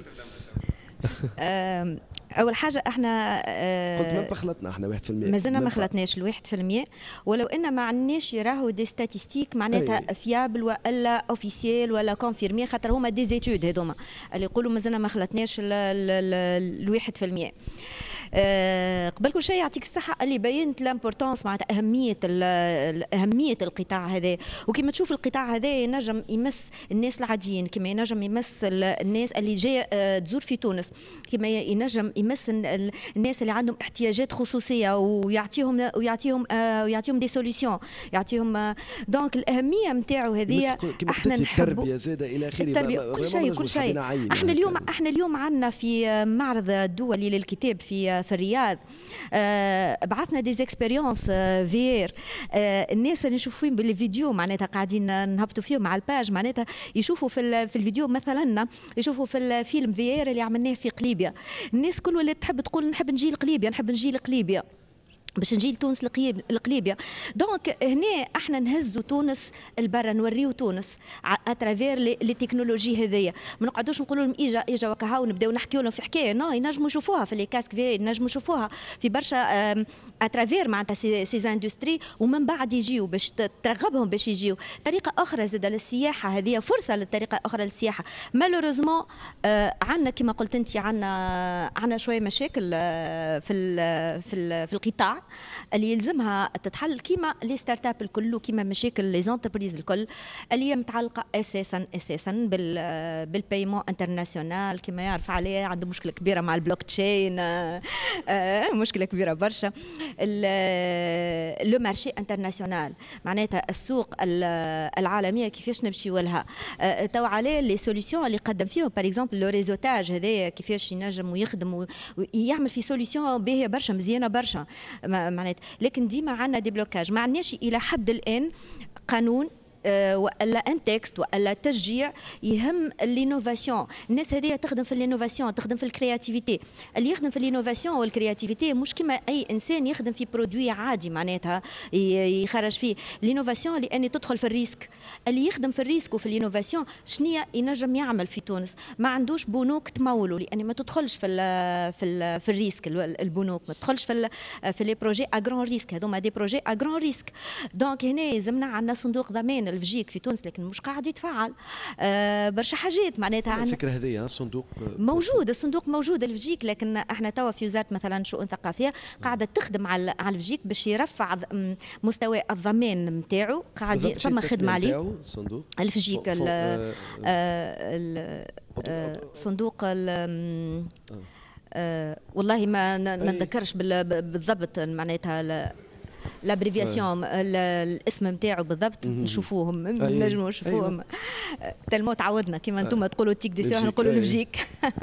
اول حاجه احنا قلت ما خلطنا احنا 1%، مازلنا ما خلطناش ال 1%، ولو ان ما عندناش راهو دي ستاتيستيك معناتها فيابل ولا اوفيسيال ولا كونفيرمي، خاطر هما دي زيتود هذوما اللي يقولوا مازلنا ما خلطناش ال 1%. قبل كل شيء يعطيك الصحة اللي بينت لامبورتونس معناتها أهمية القطاع هذا. وكما تشوف القطاع هذا ينجم يمس الناس العاديين، كما ينجم يمس الناس اللي جاية تزور في تونس، كما ينجم يمس الناس اللي عندهم احتياجات خصوصية ويعطيهم دي سوليسيون، يعطيهم دونك الأهمية نتاعو هذه. احنا التربية زادة إلى آخره، كل شيء. احنا اليوم عندنا في معرض الدولي للكتاب في الرياض بعثنا دي زيكسبيريونس فير. الناس اللي نشوفوا فيهم بالفيديو معناتها قاعدين نهبطوا فيهم مع الباج، معناتها يشوفوا في الفيديو مثلا، يشوفوا في الفيلم فير اللي عملناه في قليبيا. الناس كل اللي تحب تقول نحب نجي لقليبيا باش نجي لتونس لقليبيا. دونك هنا احنا نهزوا تونس البرا، نوريو تونس اترافير لي تكنولوجي هذيا. ما نقعدوش نقولوا لهم اجا وكها ونبداو نحكيو لهم في حكايه، نو ينجموا يشوفوها في لي كاسك فيري، ينجموا يشوفوها في برشا اترافير معناتها سي اندستري، ومن بعد يجيو باش ترغبهم باش يجيو. طريقه اخرى زاد للسياحه هذه، فرصه للطريقه اخرى للسياحه. مالوريزمون عندنا كما قلت انت عندنا شويه مشاكل في القطاع اللي يلزمها تتحل، كيما لي ستارت اب الكل وكيما مشاكل لي زونتربريز الكل اللي هي متعلقه اساسا بالبايمون انترناسيونال. كما يعرف عليه عنده مشكله كبيره مع البلوك تشين، مشكله كبيره برشا. لو مارشي انترناسيونال معناتها السوق العالميه كيفاش نمشيو لها. تو عليه لي سوليسيون اللي قدم فيهم باغ اكزومبل لو ريزوتاج هذايا، كيفاش ينجم ويخدم ويعمل في سوليسيون باهيه برشا، مزيانه برشا معناتها. لكن ديما عندنا دي بلوكاج، ما عندناش الى حد الان قانون والا ان تكست والا تشجيع يهم الانوفاسيون. الناس هذه تخدم في الانوفاسيون، تخدم في الكرياتيفيتي. اللي يخدم في الانوفاسيون والكرياتيفيتي مش كما اي انسان يخدم في برودوي عادي معناتها يخرج فيه الانوفاسيون، لاني تدخل في الريسك. اللي يخدم في الريسك وفي الانوفاسيون شنيا ينجم يعمل في تونس؟ ما عندوش بنوك تمولوا، لاني ما تدخلش في الريسك. البنوك ما تدخلش في لي بروجي ا غران ريسك، هذوما دي بروجي ا غران ريسك. دونك هنا يلزمنا عندنا صندوق ضمان الفجيك في تونس، لكن مش قاعد يتفعل برشا حاجات معناتها. الفكره هذه الصندوق موجود، الصندوق موجود الفجيك، لكن احنا توا في وزاره مثلا شؤون ثقافيه قاعده تخدم على الفجيك باش يرفع مستوى الضمان نتاعو. قاعد ثم خدمه عليه الصندوق الفجيك صندوق والله ما نذكرش بالضبط معناتها لابريفياسيون الاسم نتاعو بالضبط. نشوفوهم نجموا نشوفوهم تلمو تعودنا كيما انتم تقولوا تيك دي سي، احنا نقولوا الفجيك.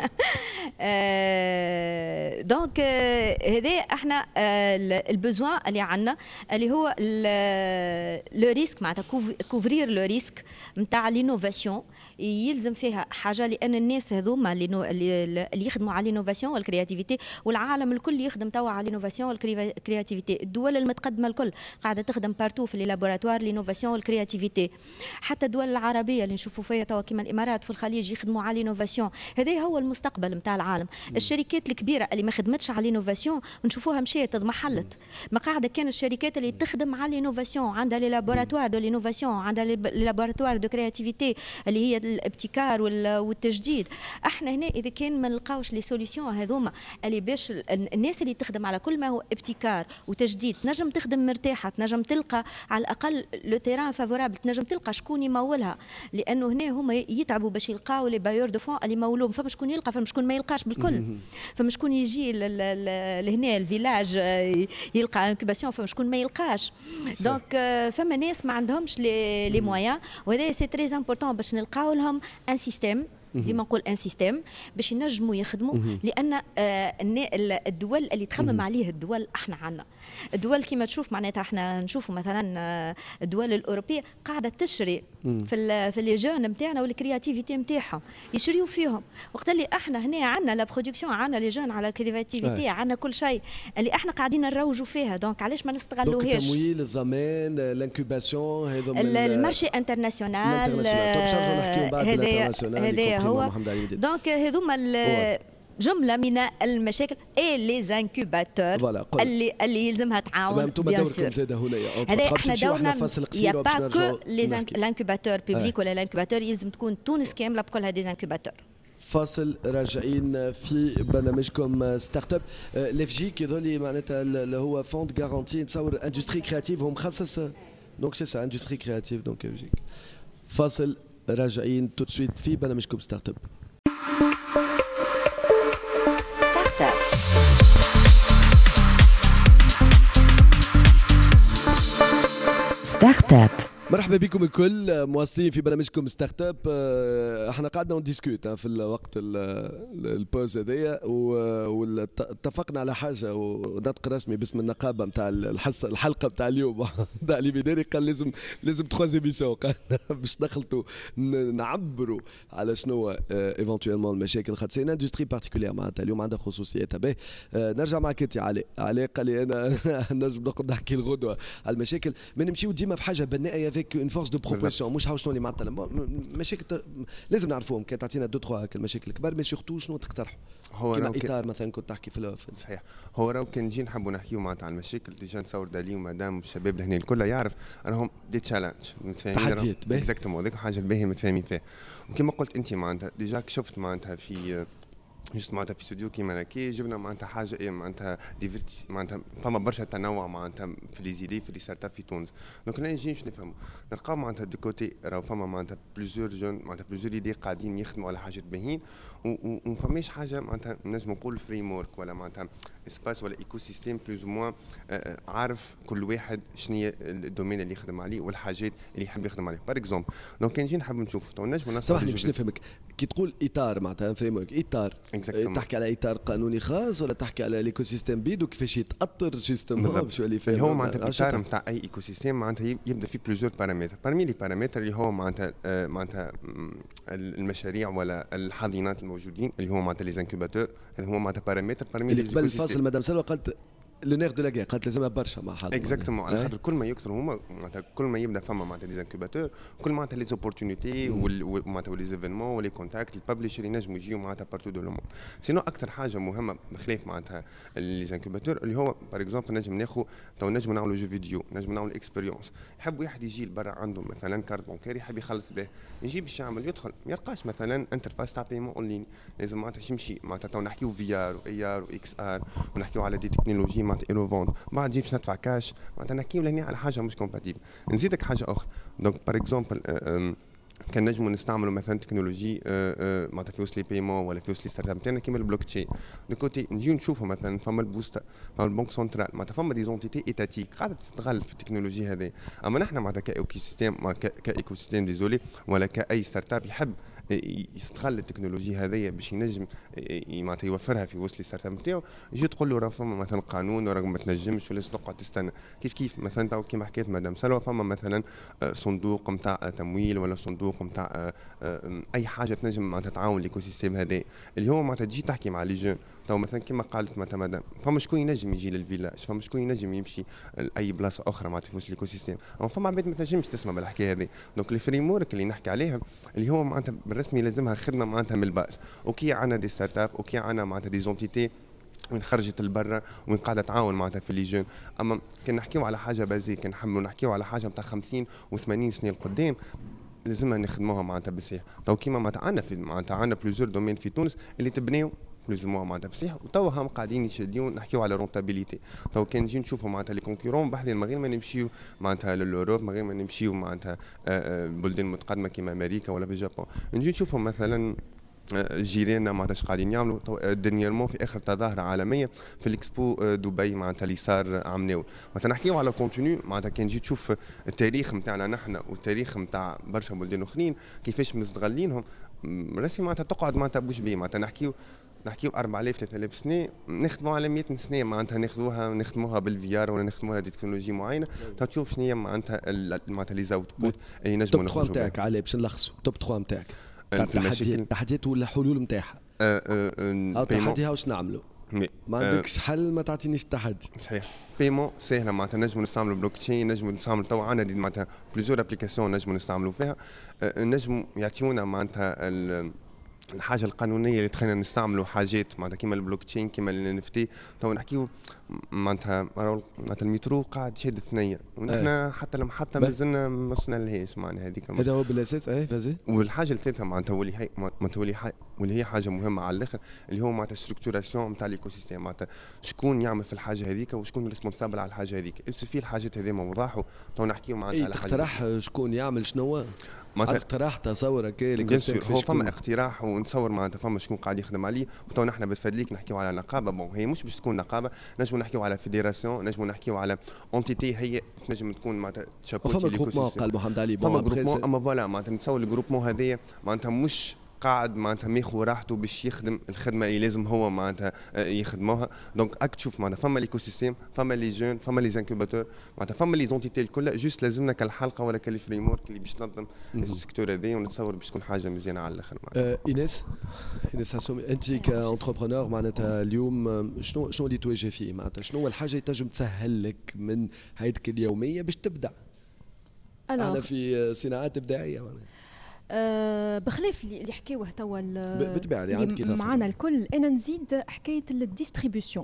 دونك هذا احنا البزوان اللي عندنا اللي هو لو ريسك معناتها كوفرير لو ريسك نتاع لينوفاسيون. يلزم فيها حاجه، لان الناس هذوما اللي يخدموا على لينوفاسيون والكرياتيفيتي، والعالم الكل يخدم توا على لينوفاسيون والكرياتيفيتي. الدول المتقدمه الكل قاعده تخدم بارتو في لي لابوراتوار لينوفاسيون والكرياتيفيتي. حتى الدول العربيه اللي نشوفوا فيها توا كيما الامارات في الخليج يخدموا على لينوفاسيون. هذا هو المستقبل نتاع العالم. الشركات الكبيره اللي ما خدمتش على لينوفاسيون نشوفوها مشيت تضمحلت. ما قاعده كان الشركات اللي تخدم على لينوفاسيون، عندها لي لابوراتوار دو لينوفاسيون، عندها لي لابوراتوار دو كرياتيفيتي اللي هي الابتكار والتجديد. احنا هنا اذا كان ما نلقاوش لي سوليسيون هذوما اللي باش الناس اللي تخدم على كل ما هو ابتكار وتجديد، نجم تخدم تخدم مرتاحه، تنجم تلقى على الاقل لو تيران فافورابل، تنجم تلقى شكون يمولها، لانه هنا هما يتعبوا باش يلقاو لي بايور دو فون اللي يمولوهم. فما شكون يلقى، فما شكون ما يلقاش بالكل، فما شكون يجي لهنا الفيلاج يلقى انكوباسيون، فما شكون ما يلقاش. دونك فما ناس ما عندهمش لي مويان، وهذا سي تري امبورطون باش نلقاو لهم ان سيستيم. ديما نقول ان سيستيم باش ينجموا يخدموا، لان الدول اللي تخمم عليه الدول احنا عنا الدول كما تشوف معناتها احنا نشوفوا مثلا الدول الاوروبيه قاعده تشري في لي جون نتاعنا والكرياتيفيتي نتاعهم، يشريوا فيهم، وقت اللي احنا هنا عندنا لا برودكسيون، عندنا لي جون على كرياتيفيتي، عندنا كل شيء اللي احنا قاعدين نروجوا فيها. دونك علاش ما نستغلوهاش؟ التمويل، الضمان، الانكوباسيون، هذا المارشي انترناسيونال، هذا هو. دونك هذوما جمله من المشاكل اي لي زانكوباتور اللي يلزمها تعاون بيان سور. هذا احنا دورنا يا با كو لانكوباتور بوبليك ولا لانكوباتور، يلزم تكون تونس كامله بكلها دي زانكوباتور. فاصل، راجعين في برنامجكم ستارت اب. لفجيك يظل معناتها اللي هو فوند غارانتي، نتصور اندستري كرياتيف هو مخصص، دونك سي سا اندستري كرياتيف. دونك لفجيك. فاصل، راجعين تو سويت في برنامجكم ستارت اب. ستارت اب. مرحبا بكم الكل، مواصلين في برنامجكم ستارت اب. احنا قعدنا نديسكوت في الوقت البوز هذايا، واتفقنا على حاجه ونطق رسمي باسم النقابه نتاع الحلقه نتاع اليوم نتاع البداري. قال لازم 3 ايميسيون باش نخلطوا نعبروا على شنو ايفونتويلمون المشاكل، خاطر سي اندستري بارتيكولير معناتها اليوم عندها خصوصياتها. باهي نرجع معك انت علاء قال لي انا نجم نقعد نحكي الغدوه على المشاكل، ما نمشيو ديما في حاجه بناءه avec une force de proposition. مش شنو اللي معطل مشاكل لازم نعرفوهم، كانت تعطينا 2-3 المشاكل الكبار، مي سورتو شنو تقترحوا كما اطار مثلا كنت تحكي في صحيح. هو راهو كان نجي نحبوا نحكيو معناتها على المشاكل ديجا نصور دالي ومدام والشباب لهنا الكل يعرف راهم دي تشالنج متفاهمين، تحديات اكزاكتومون هذيك حاجه الباهيه متفاهمين فيها. وكما قلت انت معناتها ديجا شفت معناتها في جست معناتها في استوديو كيما هكا جبنا معناتها حاجه ايه معناتها ديفيرتي، معناتها فما برشا تنوع معناتها في لي زيدي في لي ستارت اب في تونس. دونك لا نجي نفهموا نلقاو معناتها دو كوتي راهو فما معناتها بليزيور جون معناتها بليزيور ايدي قاعدين يخدموا على حاجات باهيين، وما فماش حاجه معناتها نجم نقول فريم ورك ولا معناتها اسباس ولا ايكو سيستيم بلوز موان عارف كل واحد شنو الدومين اللي يخدم عليه والحاجات اللي يحب يخدم عليه. بار اكزومبل دونك نجي نحب نشوف تو نجم سامحني باش نفهمك، كي تقول اطار معناتها فريم ورك اطار تحكي على اطار قانوني خاص ولا تحكي على الايكو سيستيم بيد وكيفاش يتاطر جوستومون باش يولي فاهم؟ هو معناتها الاطار نتاع اي ايكو سيستيم معناتها يبدا فيه بليزيور بارامتر، بارمي لي بارامتر اللي هو معناتها المشاريع ولا الحاضنات الموجودين اللي هو معناتها لي زانكوباتور، هذا هو معناتها بارامتر بارمي اللي قبل الفاصل مدام سلوى قالت لو نير دو لا غير، قالت لازمها برشا مع حالهم اكزاكتومون على خاطر كل ما يكثروا هما معناتها كل ما يبدا فما معناتها لي زانكوباتور، كل معناتها لي زوبورتونيتي معناتها لي زيفينمون ولي كونتاكت الببليشر ينجموا يجيو معناتها بارتو دو لو موند. سينو اكثر حاجه مهمه بخلاف معناتها لي زانكوباتور اللي هو بار اكزومبل نجم ناخذ تو نجم نعملوا جو فيديو، نجم نعملوا اكسبيريونس. يحب واحد يجي لبرا عنده مثلا كارت بانكاري يحب يخلص به، يجي باش يعمل يدخل ما يلقاش مثلا انترفاس تاع بايمون اون لين، لازم معناتها يمشي معناتها تو نحكيو في ار واي ار واكس ار ونحكيو على دي تكنولوجي معناتها انوفونت، بعد جيبش ندفع كاش معناتها نحكيو لهنا على حاجه مش كومباتيبل. نزيدك حاجه اخرى، دونك بار اكزومبل كان نجموا نستعملوا مثلا تكنولوجي معناتها في وسط لي بايمون ولا في وسط لي ستارت اب نتاعنا كيما البلوك تشين. دو كوتي نجيو نشوفوا مثلا فما البوستا، فما البنك سنترال، معناتها فما دي زونتيتي ايتاتيك قاعده تستغل في التكنولوجي هذه. اما نحن معناتها كايكو سيستيم كايكو سيستيم ديزولي ولا كاي ستارت اب يحب يستغل التكنولوجي هذه باش ينجم معناتها يوفرها في وسط لي ستارت اب نتاعو، يجي تقول له راه فما مثلا قانون وراه ما تنجمش ولا تقعد تستنى. كيف مثلا تو كيما حكيت مدام سلوى فما مثلا صندوق نتاع تمويل ولا صندوق نتاع اي حاجه تنجم معناتها تعاون الايكو سيستيم هذا اللي هو معناتها تجي تحكي مع لي جون. تو مثلا كيما قالت مدام فما شكون ينجم يجي للفيلاج، فما شكون ينجم يمشي لاي بلاصه اخرى معناتها في وسط الايكو سيستيم، اما فما عباد ما تنجمش تسمع بالحكايه هذه. دونك لي فريمورك اللي نحكي عليها اللي هو معناتها بالرسمي لازمها خدمه معناتها من الباس. اوكي عندنا دي ستارت اب، اوكي عندنا معناتها دي زونتيتي وين خرجت لبرا وين قاعده تعاون معناتها في لي جون، اما كان نحكيو على حاجه بازيك، كان نحبوا نحكيو على حاجه نتاع 50 و80 سنه القدام لازمها نخدموها معناتها بصح. تو كيما معناتها عندنا بليزيور دومين في تونس اللي تبنيو بلوز موا معناتها فصيح، وتوا هم قاعدين يشديو نحكيو على رونتابيليتي. تو كان نجي نشوفوا معناتها لي كونكورون بحذا من غير ما نمشيو معناتها للأوروب، من غير ما نمشيو معناتها بلدان متقدمه كيما امريكا ولا في اليابان، نجي نشوفوا مثلا جيراننا معناتها اش قاعدين يعملوا دنييرمون في اخر تظاهره عالميه في الاكسبو دبي معناتها اللي صار عام ناول. معناتها نحكيو على كونتوني معناتها كان جيت تشوف التاريخ نتاعنا نحن والتاريخ نتاع برشا بلدان اخرين كيفاش مستغلينهم راسي معناتها تقعد معناتها بوش بيه. معناتها نحكيو 4000 3000 سنه نخدموا على 100 سنه معناتها نخدموها بالفي ار ولا نخدموها تكنولوجي معينه. تشوف شنو هي معناتها لي زاوتبوت اللي نجموا نخرجوا توب 3 نتاعك عليه باش نلخصوا توب 3 نتاعك التحديات ولا الحلول نتاعها. التحدي واش نعملوا؟ ما عندكش حل ما تعطينيش التحدي. صحيح. بيمون سهله معناتها نجموا نستعملوا بلوك تشين، نجموا نستعملوا تو عندنا معناتها بليزور ابليكاسيون نجموا نستعملوا فيها، نجموا يعطيونا معناتها الحاجه القانونيه اللي تخلينا نستعملوا حاجات معناتها كيما البلوك تشين كيما الNFT. تو نحكيو معناتها المترو قاعد يشد ثنيه ونحن حتى المحطه مازلنا ما وصلنالهاش معناها هذيك. هذا هو بالاساس فازي. والحاجه الثالثه معناتها واللي هي حاجه مهمه على الاخر اللي هو معناتها ستركتوراسيون نتاع ليكو سيستيم، معناتها شكون يعمل في الحاجه هذيك وشكون ريسبونسابل على الحاجه هذيك. في الحاجات هذه موضوعه تو نحكيو معناتها على حاجه تقترح شكون يعمل شنو اقتراح تصورك هو فما اقتراح ونتصور معناتها فما شكون قاعد يخدم عليه. وتو نحن بتفادليك نحكيو على نقابه، بون هي مش باش تكون نقابه، نجمو نحكيو على فيدراسيون، نجمو نحكيو على اونتيتي هي تنجم تكون معناتها تشابوتي فما جروبمون قال محمد علي فما جروبمون. اما فوالا معناتها نتصور الجروبمون هذايا معناتها مش قاعد معناتها ماخذ راحته باش يخدم الخدمه اللي لازم هو معناتها يخدموها. دونك اك تشوف معناتها فما ليكو سيستيم، فما لي جون، فما لي زانكوباتور، معناتها فما لي زونتيتي الكل. جوست لازمنا كالحلقه ولا كالفريم ورك اللي باش تنظم السيكتور هذا، ونتصور باش تكون حاجه مزيانه على الاخر. ايناس حسومي انت كانتربرونور معناتها اليوم شنو اللي تواجه فيه؟ معناتها شنو هو الحاجه اللي تنجم تسهل لك من حياتك اليوميه باش تبدع؟ انا في صناعات ابداعيه معناتها بخلاف اللي حكاوه توا بالطبيعه اللي عندك معنا الكل. انا نزيد حكايه الديستريبيوشن.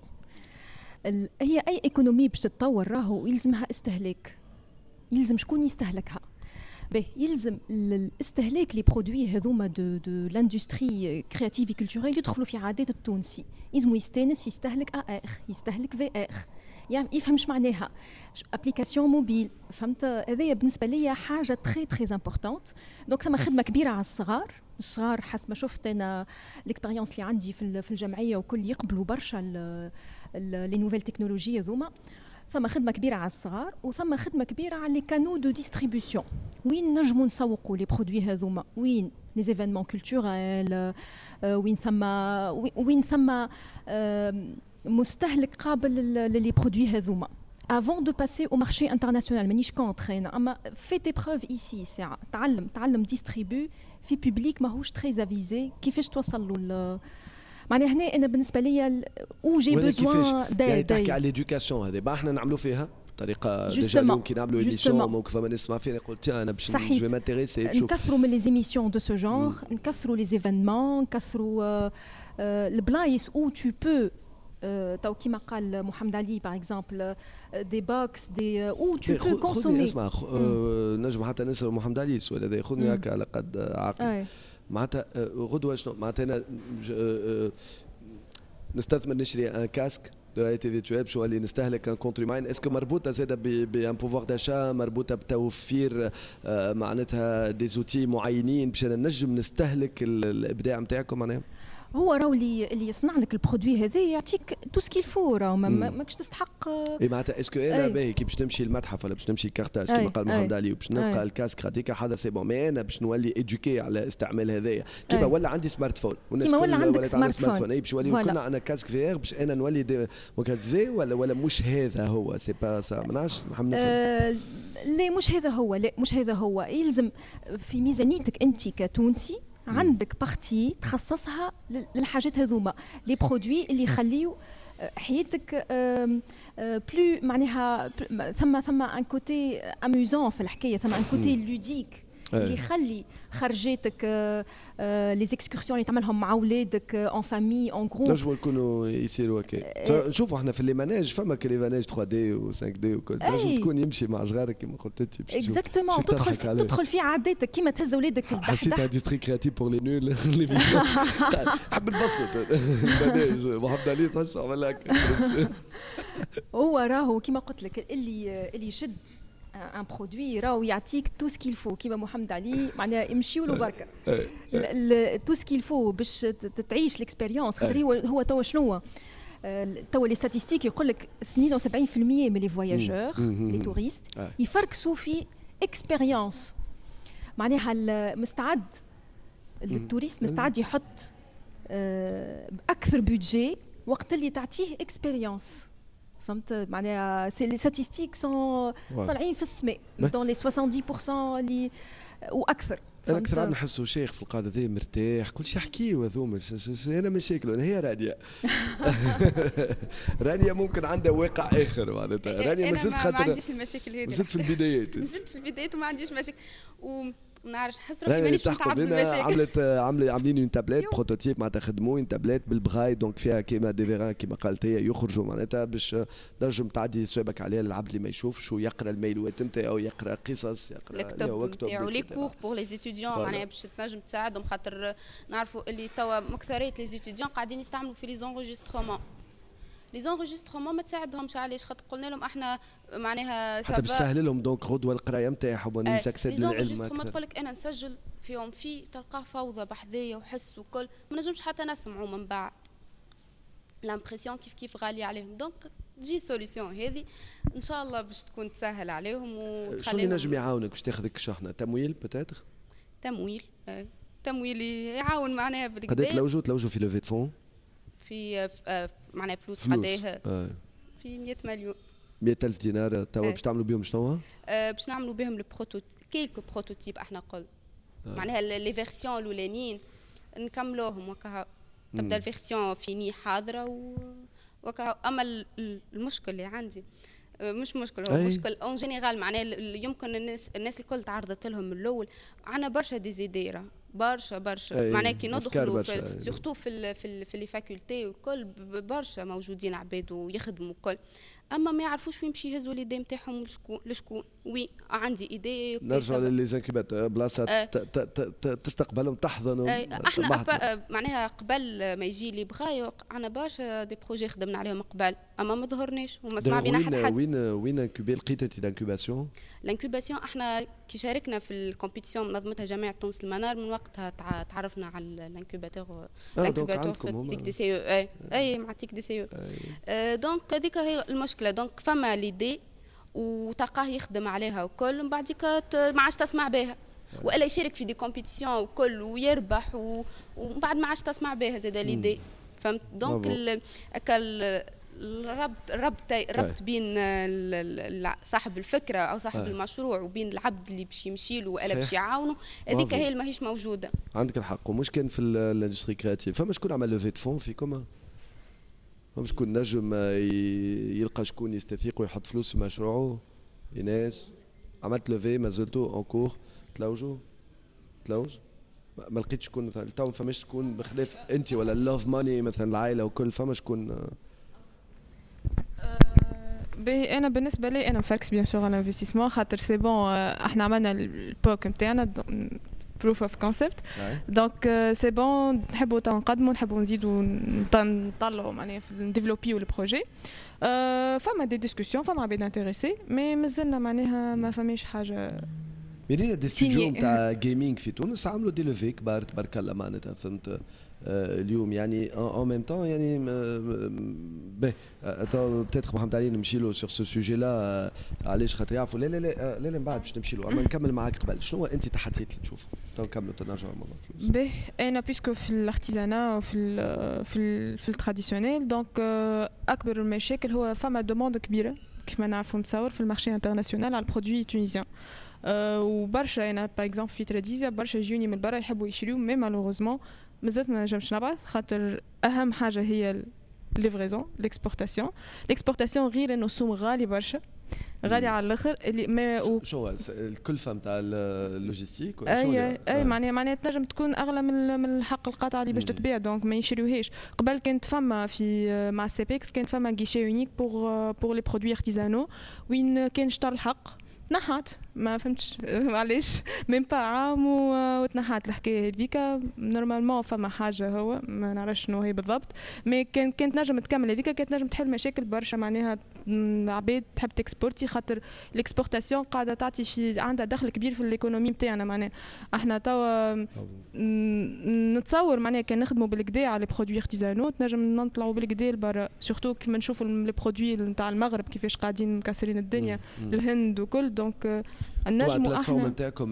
هي اي ايكونومي باش تتطور راهو يلزمها استهلاك، يلزم شكون يستهلكها. يلزم الاستهلاك لي برودوي هذوما دو لاندستري كرياتيف كولتوريل يدخلوا في عادات التونسي. يلزمو يستانس، يستهلك AR، يستهلك VR، يعني يفهم اش معناها ابليكاسيون موبيل. فهمت؟ هذايا بالنسبه ليا حاجه تري تري امبورطونت. دونك ثم خدمه كبيره على الصغار حسب ما شفت انا الاكسبيريونس اللي عندي في الجمعيه وكل يقبلوا برشا لي نوفيل تكنولوجي هذوما. ثم خدمه كبيره على الصغار وثم خدمه كبيره على لي كانو دو ديستريبيوشن. وين نجموا نسوقوا لي برودوي هذوما؟ وين لي زيفينمون كولتوريل، وين ثم مستهلك قابل لي برودوي هذوما avant de passer au marché international. مانيش كونتر اما fait tes preuves ici. ساعه تعلم ديستريبيو في بوبليك ماهوش تري افيزي كيفاش توصل له. معناها هنا انا بالنسبه ليا او جي بوزوان يعني تحكي على ليدوكاسيون هذه احنا نعملوا فيها بطريقه ديجا اليوم كي نعملوا ايميسيون ممكن فما نسمع فينا قلت انا باش جو مانتيريسي نكثروا من لي زيميسيون دو سو جونغ، نكثروا لي زيفينمون، نكثروا البلايص او تو بو تو كيما قال محمد علي باغ اكزومبل دي بوكس دي او تو بو كونسومي. اسمع نجم حتى نسال محمد علي السؤال هذا ياخذني هكا على قد عقلي. معناتها غدوه شنو معناتها انا نستثمر نشري ان كاسك دو رياليتي فيرتوال باش نولي نستهلك ان كونتري معين. اسكو مربوطه زاده بان بوفوار داشا، مربوطه بتوفير معناتها دي زوتي معينين باش نجم نستهلك الابداع نتاعكم معناها؟ هو راهو اللي يصنع لك البرودوي هذا يعطيك تو سكيل فو، راهو ماكش تستحق. اي معناتها اسكو انا باهي كي باش نمشي المتحف ولا باش نمشي كارتاج كما قال محمد علي وباش نلقى الكاسك هذيك هذا سي بون، مي انا باش نولي ادوكي على استعمال هذايا كيما ولا عندي سمارت فون والناس كيما ولا عندك سمارت فون باش نولي كنا انا كاسك في باش انا نولي مكازي ولا مش هذا هو سي با سا مناش نحب نفهم. لا مش هذا هو يلزم في ميزانيتك انت كتونسي عندك بارتي تخصصها للحاجات هذوما لي برودوي اللي يخليو حياتك بلو معناها ثم ان كوتي اميوزون في الحكايه، ثم ان كوتي لوديك اللي يخلي خرجاتك لي زيكسكورسيون اللي تعملهم مع اولادك اون فامي اون جروب نجموا يكونوا يصيروا هكا. نشوفوا احنا في لي ماناج فما كلي ماناج 3 دي و 5 دي وكل نجم تكون يمشي مع صغارك كما قلت انت. اكزاكتومون تدخل في عاداتك كيما تهز اولادك. حسيت اندستري كرياتيف بور لي نول. حب نبسط الماناج محمد علي تحس عمل هكا. هو راهو كيما قلت لك اللي يشد ان برودوي راهو يعطيك تو سكيل فو كيما محمد علي معناها يمشيوا له بركه تو سكيل فو باش تعيش الاكسبيريونس. خاطر هو توا شنو توا لي ستاتيستيك يقول لك 72% من لي فواياجور لي توريست يفركسوا في اكسبيريونس. معناها مستعد التوريست مستعد يحط اكثر بودجي وقت اللي تعطيه اكسبيريونس. فهمت معناها سي لي ستاتيستيك سون طالعين في السماء دون لي 70% اللي واكثر. انا اكثر عم نحسه شيخ في القاعده ذي مرتاح كل شيء يحكيه هذوما. انا مشاكل انا هي رانيا. رانيا ممكن عندها واقع اخر معناتها. رانيا مازلت خاطر ما عنديش المشاكل هذه. مازلت في البدايات. مازلت في البدايات وما عنديش مشاكل نعرفش نحس روحي مانيش نتعرض للمشاكل. عاملين اون تابلت بروتوتيب معناتها خدموا اون تابلت بالبغاي دونك فيها كيما دي فيران كيما قالت هي يخرجوا معناتها باش تنجم تعدي صوابك عليها العبد اللي ما يشوفش ويقرا الميلوات نتاعو يقرا قصص يقرا الكتب نتاعو لي كور بور لي ستوديون معناها باش تنجم تساعدهم. خاطر نعرفوا اللي توا مكثريه لي ستوديون قاعدين يستعملوا في لي زونجسترومون. لي زونجسترومون ما تساعدهمش علاش خاطر قلنا لهم احنا معناها حتى باش تسهل لهم دونك غدوه القرايه نتاعهم ونسكسد للعلم. لي زونجسترومون تقول لك انا نسجل فيهم في تلقاه فوضى بحذيه وحس وكل ما نجمش حتى نسمعوا من بعد. لامبرسيون كيف غاليه عليهم دونك تجي سوليسيون هذه ان شاء الله باش تكون تسهل عليهم وتخليهم. شو اللي نجم يعاونك باش تاخذك الشحنه؟ تمويل بتاتر؟ تمويل يعاون معناها بالكدا. قد تلوجوا في لوفي فون في معناها فلوس قداها في 100 مليون 100,000 دينار توا باش تعملوا بهم شنو؟ باش نعملوا بهم كيلكو بروتوتيب احنا قل معناها لي فيرسيون الاولانيين نكملوهم وكا تبدا الفيرسيون فيني حاضره وكا. اما المشكل اللي عندي مش مشكل هو مشكل اون جينيرال معناها يمكن الناس الكل تعرضت لهم من الاول. عندنا برشا ديزيديرا برشا معناها كي ندخلوا سورتو في لي فاكولتي والكل برشا موجودين عباد ويخدموا الكل اما ما يعرفوش وين يمشي يهزوا ليدي نتاعهم لشكون. وي عندي ايدي نرجع للزانكوباتور بلاصه تستقبلهم تحضنهم. احنا معناها قبل ما يجي لي بغا عندنا برشا دي بروجي خدمنا عليهم قبل اما ما ظهرناش وما سمع بينا حد. وين انكوبي لقيت انت لانكوباسيون؟ لانكوباسيون احنا كي شاركنا في الكومبيتيسيون منظمتها جامعه تونس المنار من وقتها تعرفنا على الانكوباتور. الانكوباتور تيك دي سي او اي مع تيك دي سي او. دونك هذيك هي المشكله. دونك فما ليدي وتلقاه يخدم عليها وكل من بعديك ما عادش تسمع بها والا يشارك في دي كومبيتيسيون وكل ويربح ومن بعد ما عادش تسمع بها زاد ليدي. فهمت دونك الربط بين صاحب الفكره او صاحب المشروع وبين العبد اللي باش يمشي له والا باش يعاونه هذيك هي اللي ماهيش موجوده. عندك الحق. ومش كان في الاندستري كرياتيف فما شكون عمل لوفي فون فيكم؟ فما شكون نجم يلقى شكون يستثيق ويحط فلوس في مشروعه؟ ايناس عملت لوفي ما زلتوا اون كور تلوج ما لقيتش شكون مثلا تو فماش تكون بخلاف انت ولا اللوف ماني مثلا العائله وكل فما شكون؟ انا بالنسبه لي انا مفركس بيان سور على انفستيسمون خاطر سي بون احنا عملنا البوك نتاعنا proof of concept دونك سي بون نحبوا نقدموا نحبوا نزيدوا نطلعوا معناها نديفلوبيو البروجي. فما دي ديسكوسيون فما عباد انتريسي مي مازلنا معناها ما فماش حاجه. ميرينا دي ستوديو نتاع جيمنج في تونس عملوا دي لوفي كبار تبارك الله معناتها فهمت اليوم يعني en même temps يعني باهي بتاتر محمد علي نمشي له سور سو سوجي لا علاش خاطر يعرفوا لا من بعد باش نمشي له اما نكمل معاك قبل شنو انت تحديات اللي تشوفهم تو نكملوا تنرجعوا الموضوع فلوس. باهي انا بيسكو في الارتيزانا وفي التراديسيونيل دونك اكبر المشاكل هو فما دوموند كبيره كيما نعرفوا نتصور في المارشي انترناسيونال على البرودوي تونيزيان. وبرشا انا باغ اكزومبل في تراديزيا برشا يجوني من برا يحبوا يشريو مي مالوغوزمون مازلت ما نجمش نبعث خاطر اهم حاجه هي ليفريزون ليكسبورتاسيون غير انه السوم غالي برشا غالي على الاخر اللي ما شو الكلفه نتاع اللوجيستيك اي معناها تنجم تكون اغلى من الحق القطع اللي باش تتباع دونك ما يشريوهاش. قبل كانت فما في مع سيبيكس كانت فما غيشي يونيك بور لي برودوي ارتيزانو وين كان شطر الحق تنحات ما فهمتش معليش من با عام وتنحات الحكايه هذيك. نورمالمون فما حاجه هو ما نعرفش شنو هي بالضبط مي كانت نجم تكمل هذيك كانت نجم تحل مشاكل برشا معناها عباد تحب تكسبورتي خاطر الاكسبورتاسيون قاعده تعطي في عندها دخل كبير في الايكونومي نتاعنا. معناها احنا توا نتصور معناها كان نخدموا بالكدا على لي برودوي ارتيزانو تنجم نطلعوا بالكدا لبرا سورتو كيما نشوفوا لي برودوي نتاع المغرب كيفاش قاعدين مكسرين الدنيا الهند وكل دونك النجم البلاتفورم نتاعكم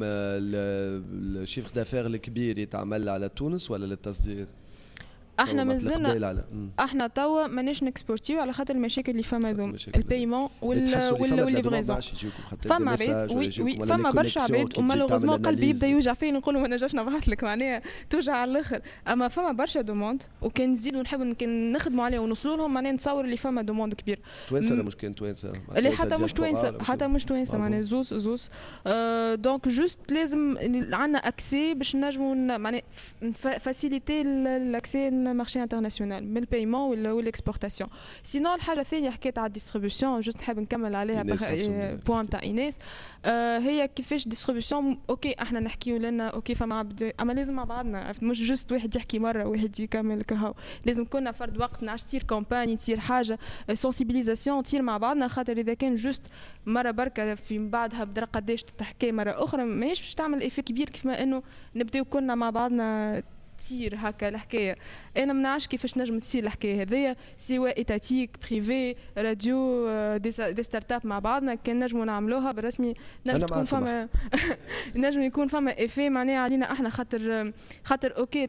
الشيفر دافير الكبير يتعمل على تونس ولا للتصدير؟ احنا مازلنا احنا توا ماناش نكسبورتيو على خاطر المشاكل اللي فما ذوم البايمون والليفريزون. فما عباد وي فما برشا عباد ومالوغوزمون قلبي يبدا يوجع فيا نقول ما نجمش نبعث لك معناها توجع على الاخر. اما فما برشا دوموند وكان نزيدوا نحب نخدموا عليه ونوصلوا لهم معناها نتصور اللي فما دوموند كبير. توانسه ولا مش كان توانسه؟ اللي حتى مش توانسه معناها زوز دونك جوست لازم عندنا اكسي باش نجموا معناها فاسيليتي الاكسي المارشي انترناسيونال من البايمون والاكسبورتاسيون. سينو الحاجه الثانيه حكيت على الديستريبيوشن جوست نحب نكمل عليها بوان تاع ايناس. هي كيفاش ديستريبيوشن اوكي احنا نحكيو لنا اوكي فما عبد اما لازم مع بعضنا مش جوست واحد يحكي مره واحد يكمل كهو لازم كنا فرد وقت نعرف تصير كامباني تصير حاجه سنسيبيليزاسيون تصير مع بعضنا خاطر اذا كان جوست مره بركه في بعدها بدرا قداش تحكي مره اخرى ماهيش باش تعمل ايفي كبير كيف ما انه نبداو كنا مع بعضنا تصير هكا الحكايه. انا ما نعرفش كيفاش نجم تصير الحكايه هذيا سواء ايتاتيك بريفي راديو دي ستارت اب مع بعضنا كان نجموا نعملوها بالرسمي نجم تكون فما نجم يكون فما ايفي معناها علينا احنا خاطر اوكي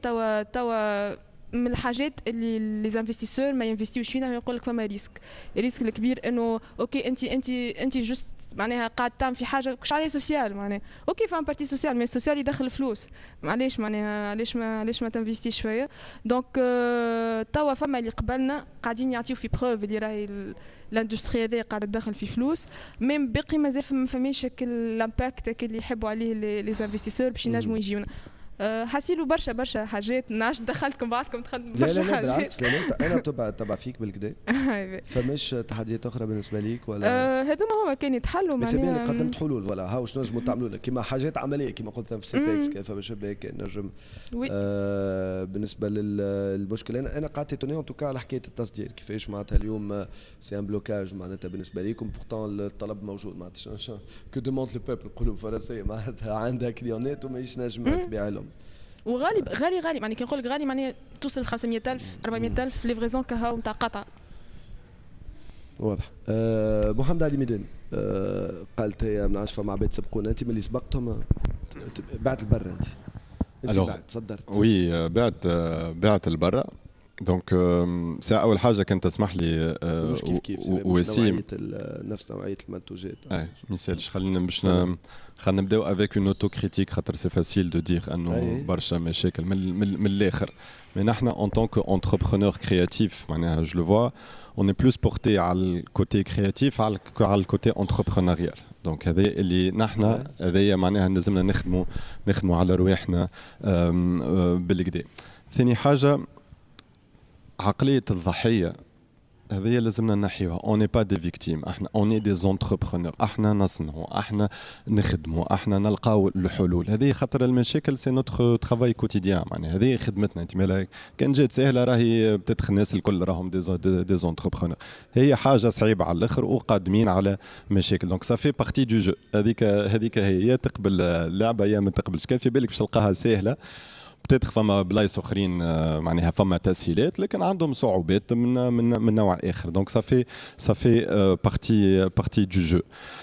توا من الحاجات اللي لي انفستيسور ما ينفستيوش فينا يقول لك فما الريسك الكبير انه اوكي انت جوست معناها قاعد تعمل في حاجه كش عليه سوسيال معناها اوكي فما بارتي سوسيال مي السوسيال يدخل فلوس معليش معناها علاش ما تنفستيش شويه. دونك توا فما اللي قبلنا قاعدين يعطيو في بروف اللي راهي الاندستري هذه قاعده تدخل في فلوس ميم باقي مازال ما فماش الامباكت اللي يحبوا عليه لي انفستيسور باش ينجموا يجيونا. حاسيلو برشا حاجات ناش دخلتكم بعضكم دخلتوا برشا حاجات. لا بالعكس انا تبع فيك بالكدا. فماش تحديات اخرى بالنسبه ليك ولا هذوما هما كان يتحلوا معناها. بس بين قدمت حلول ولا ها واش نجموا تعملوا لك كيما حاجات عمليه كيما قلت في سيبيكس كيف باش هيك نجم بالنسبه للمشكله. انا قعدت توني ان توكا على حكايه التصدير كيفاش معناتها اليوم سي ان بلوكاج معناتها بالنسبه ليكم بورتون الطلب موجود معناتها كو دوموند لو بيبل نقولوا بالفرنسيه معناتها عندها كليونات وماهيش نجم تبيع لهم غالي يعني كي نقول لك غالي معناها توصل 500,000 400,000 ليفريزون كهو نتاع قطع. واضح. محمد علي ميداني قالت هي من 10 مع عباد سبقونا انت من اللي سبقتهم بعت البرا انت بعت صدرت. وي بعت البرا دونك ساعة أول حاجة كنت تسمح لي وسيم نفس نوعية المنتوجات. ميسالش خلينا نبداو افيك اون اوتو كريتيك خاطر سي فاسيل دو دير انه برشا مشاكل من الاخر. مي احنا ان طونك انتربرونور كرياتيف معناها جو لو فوا اون اي بلوس بورتي على الكوتي كرياتيف على الكوتي انتربرونوريال. دونك هذا اللي نحنا هذايا معناها لازمنا نخدموا على رواحنا بالكدا. ثاني حاجة عقلية الضحية هذه لازمنا نحيوها. اون ني با دي فيكتيم احنا اون ني دي زونتربرونور احنا نصنعوا احنا نخدموا احنا نلقاو الحلول. هذه خاطر المشاكل سي نوتر ترافاي كوتيديان معناها هذه خدمتنا. انت مالك كان جات سهله راهي بتدخل الناس الكل راهم دي زونتربرونور. هي حاجه صعيبه على الاخر وقادمين على مشاكل. دونك صافي بارتي دو جو هذيك هي تقبل اللعبه يا ما تقبلش. كان في بالك باش تلقاها سهله بتدخل فما بلايص اخرين معناها فما تسهيلات لكن عندهم صعوبات من نوع اخر. دونك صافي بارتي دو جو.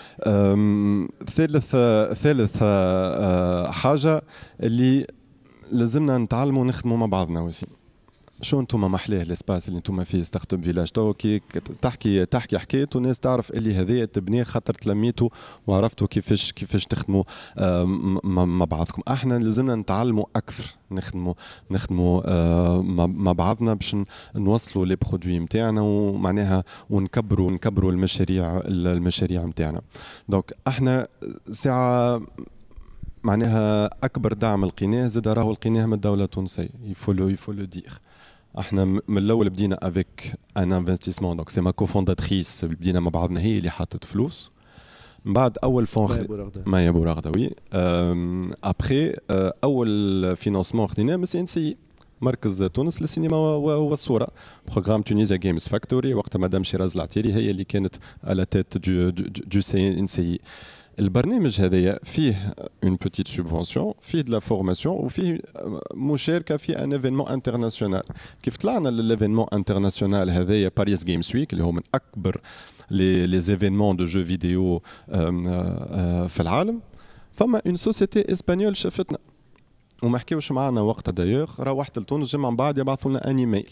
ثالث حاجه اللي لازمنا نتعلموا نخدموا مع بعضنا وسي شو انتم محلاه الاسباس اللي انتم فيه ستارت اب فيلاج تو كي تحكي حكايته والناس تعرف اللي هذايا تبنيه خاطر تلميتوا وعرفتوا كيفاش تخدموا مع بعضكم. احنا لازمنا نتعلموا اكثر، نخدموا مع بعضنا باش نوصلوا لي برودوي نتاعنا ومعناها ونكبروا المشاريع نتاعنا. دونك احنا ساعه معناها اكبر دعم لقيناه زاد راهو لقيناه من الدوله التونسيه. يفولو دير احنا من الاول بدينا افيك ان انفستيسمون، دونك سي ما كوفونداتريس بدينا مع بعضنا، هي اللي حطت فلوس. من بعد اول فون مايا بورغدا وي ابخي اول فينانسمون خديناه من CNCI مركز تونس للسينما والصوره، بروغرام تونيزيا جيمز فاكتوري. وقت مدام شيراز العتيري هي اللي كانت على تيت دو CNCI. البرنامج هذايا فيه اون بوتيت سوبفونسيون، فيه دو لا فورماسيون، وفيه مشاركه في ان ايفينمون انترناسيونال. كيف طلعنا للايفينمون انترناسيونال هذايا باريس جيمز ويك اللي هو من اكبر لي ايفينمون دو جو فيديو في العالم، فما اون سوسيتي اسبانيول شافتنا وما حكيوش معنا وقتها. دايوغ روحت لتونس جمعه من بعد يبعثوا لنا ان ايميل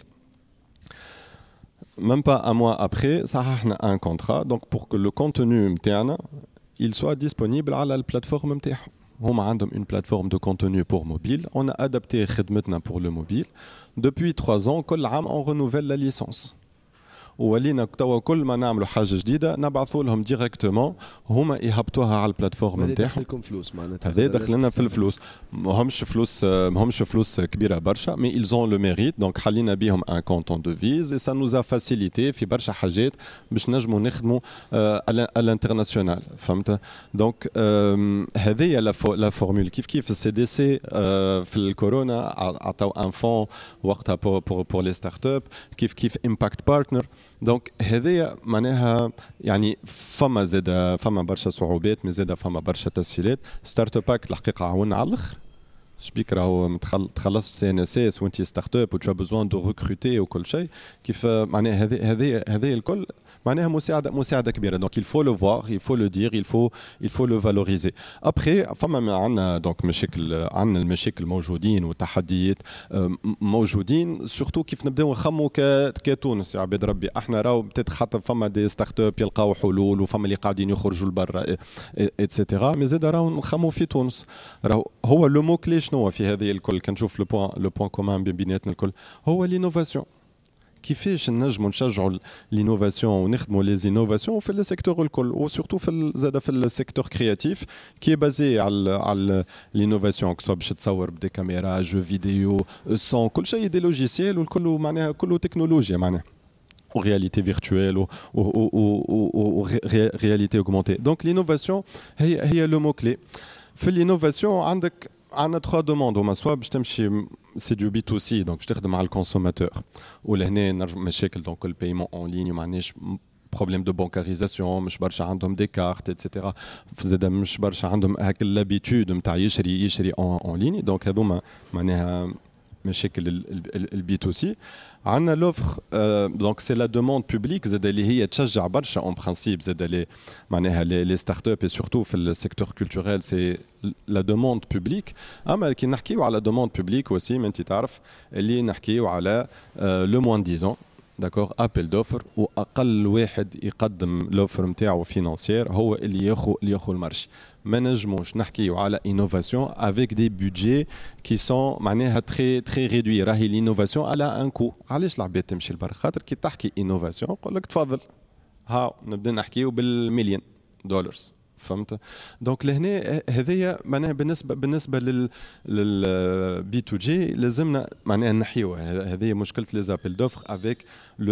même pas un mois après صححنا un contrat donc pour que le contenu نتاعنا il soit disponible على البلاتفورم نتاعهم. هما عندهم une plateforme de contenu pour mobile. On a adapté خدمتنا pour le mobile. Depuis 3 ans كل عام on renouvelle la licence. ولينا توا كل ما نعملوا حاجه جديده نبعثوا لهم ديريكتومون، هما يهبطوها على البلاتفورم نتاعهم. هذا دخلكم فلوس معناتها، هذا دخلنا في الفلوس. ماهمش فلوس كبيره برشا، مي ils ont le mérite. دونك حلينا بيهم ان كونتون دو فيز اي سا نوزا فاسيليتي في برشا حاجات باش نجموا نخدموا على الانترناسيونال. فهمت؟ دونك هذه لا فورمول كيف السي دي سي في الكورونا عطاو ان فون وقتها بور لي ستارت اب، كيف امباكت بارتنر. دونك هذه معناها يعني فما برشا صعوبات، مي زاده فما برشا تسهيلات. ستارت اب باك الحقيقه عاوننا على الاخر. شبيك راهو تخلصت CNSS وانت ستارت اب وتشا بوزوان دو ريكروتي وكل شيء. كيف معناها هذه الكل معناها مساعده كبيره. دونك il faut le voir, il faut le dire, il faut le valoriser. Après فما عندنا دونك مشاكل، عندنا المشاكل موجودين والتحديات موجودين، سورتو كيف نبداو نخمو كتونس. يا عباد ربي احنا راهو حتى فما دي ستارت اب يلقاو حلول وفما اللي قاعدين يخرجوا لبرا اتسيتيرا، مي زاد راهو نخمو في تونس. راهو هو لو مو كلي شنو في هذه الكل؟ كنشوف لو بوين كومان بيناتنا الكل هو لينوفاسيون. كيفاش نجموا نشجعوا لينوفاسيون ونخدموا لي زينوفاسيون في السيكتور الكل، وسورتو زاد في السيكتور كرياتيف كي بازي على لينوفاسيون، كسوا باش تصور بدي كاميرا جو فيديو سون كل شيء دي لوجيسيال والكل معناها كله تكنولوجيا معناها réalité virtuelle ou réalité augmentée. Donc l'innovation هي le mot clé. في l'innovation عندنا 3 دوموند. هما سوا باش تمشي سي دو بي تو سي دونك باش تخدم على الكونسوماتور، ولهنا نرجع مشاكل دونك البايمون اون لين معناش بروبليم دو بانكاريزاسيون، مش برشا عندهم دي كارت اتسيتيرا، زاد مش برشا عندهم هاك لابيتود نتاع يشري اون لين. دونك هذوما معناها مشاكل البي تو سي. عندنا لوفر دونك سي لا دوموند بوبليك زاد اللي هي تشجع برشا اون برانسيب زاد لي معناها لي ستارت اب اي سورتو في السيكتور كولتوريل سي لا دوموند بوبليك. اما كي نحكيو على دوموند بوبليك وسي ما انت تعرف اللي نحكيو على لو موان 10 داكور ابل دوفر، واقل واحد يقدم لوفر نتاعو فينانسيير هو اللي ياخذ المارشي. ما نجموش نحكيو على انوفاسيون افيك دي بودجي كي سون معناها تري ريدوي. راهي الانوفاسيون على ان كو. علاش العباد تمشي لبرا؟ خاطر كي تحكي انوفاسيون يقول لك تفضل ها نبدا نحكيو بالمليون دولار. فهمت؟ دونك لهنا هذيا معناها بالنسبه للبي تو جي لازمنا معناها نحيو هذه مشكله لي زابيل دوفر افيك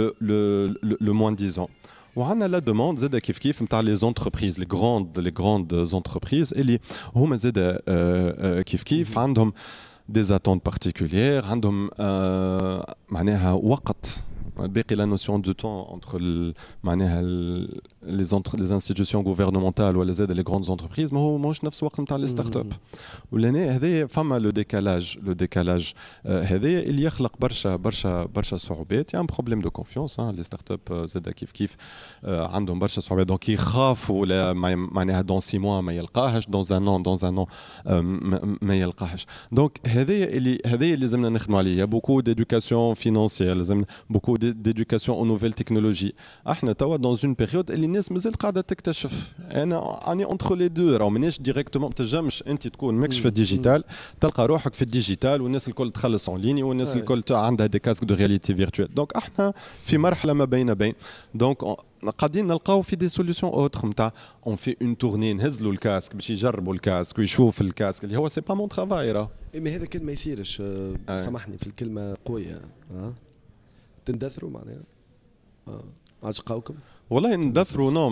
لو موان 10 ans. وعندنا لا دوموند زاد كيف نتاع لي زونتربريز لي غروند زونتربريز اللي هما زاد كيف عندهم دي اتونت بارتيكولير، عندهم معناها وقت باقي لا نوسيون دو طون انتر معناها les institutions gouvernementales ولا زاد les grandes entreprises ما هو ماهوش نفس الوقت نتاع لي ستارت اب. ولهنا هذايا فما لو ديكالاج هذايا اللي يخلق برشا صعوبات. يعني بروبليم دو كونفيونس لي ستارت اب زاد كيف عندهم برشا صعوبات دونك يخافوا معناها دون 6 mois ما يلقاهش دون ان ما يلقاهش. دونك هذايا اللي لازمنا نخدموا عليه. بوكو ديدوكاسيون فينانسيير لازم بوكو ديدوكاسيون او نوفيل تكنولوجي. احنا توا دون اون بيريود اللي الناس مازال قاعده تكتشف. انا اني اونتر لي دو راهو مانيش ديريكتومون تنجمش انت تكون ماكش في الديجيتال تلقى روحك في الديجيتال والناس الكل تخلص اون ليني والناس الكل عندها دي كاسك دو رياليتي فيرتوال. دونك احنا في مرحله ما بين دونك قاعدين نلقاو في دي سوليوشن اوتر نتاع اون في اون تورني نهزلوا الكاسك باش يجربوا الكاسك ويشوف الكاسك اللي هو سي با مون ترافاي راه. مي هذا كان ما يصيرش سامحني في الكلمه قويه تندثروا معناها عادش قاوكم والله ندثروا نو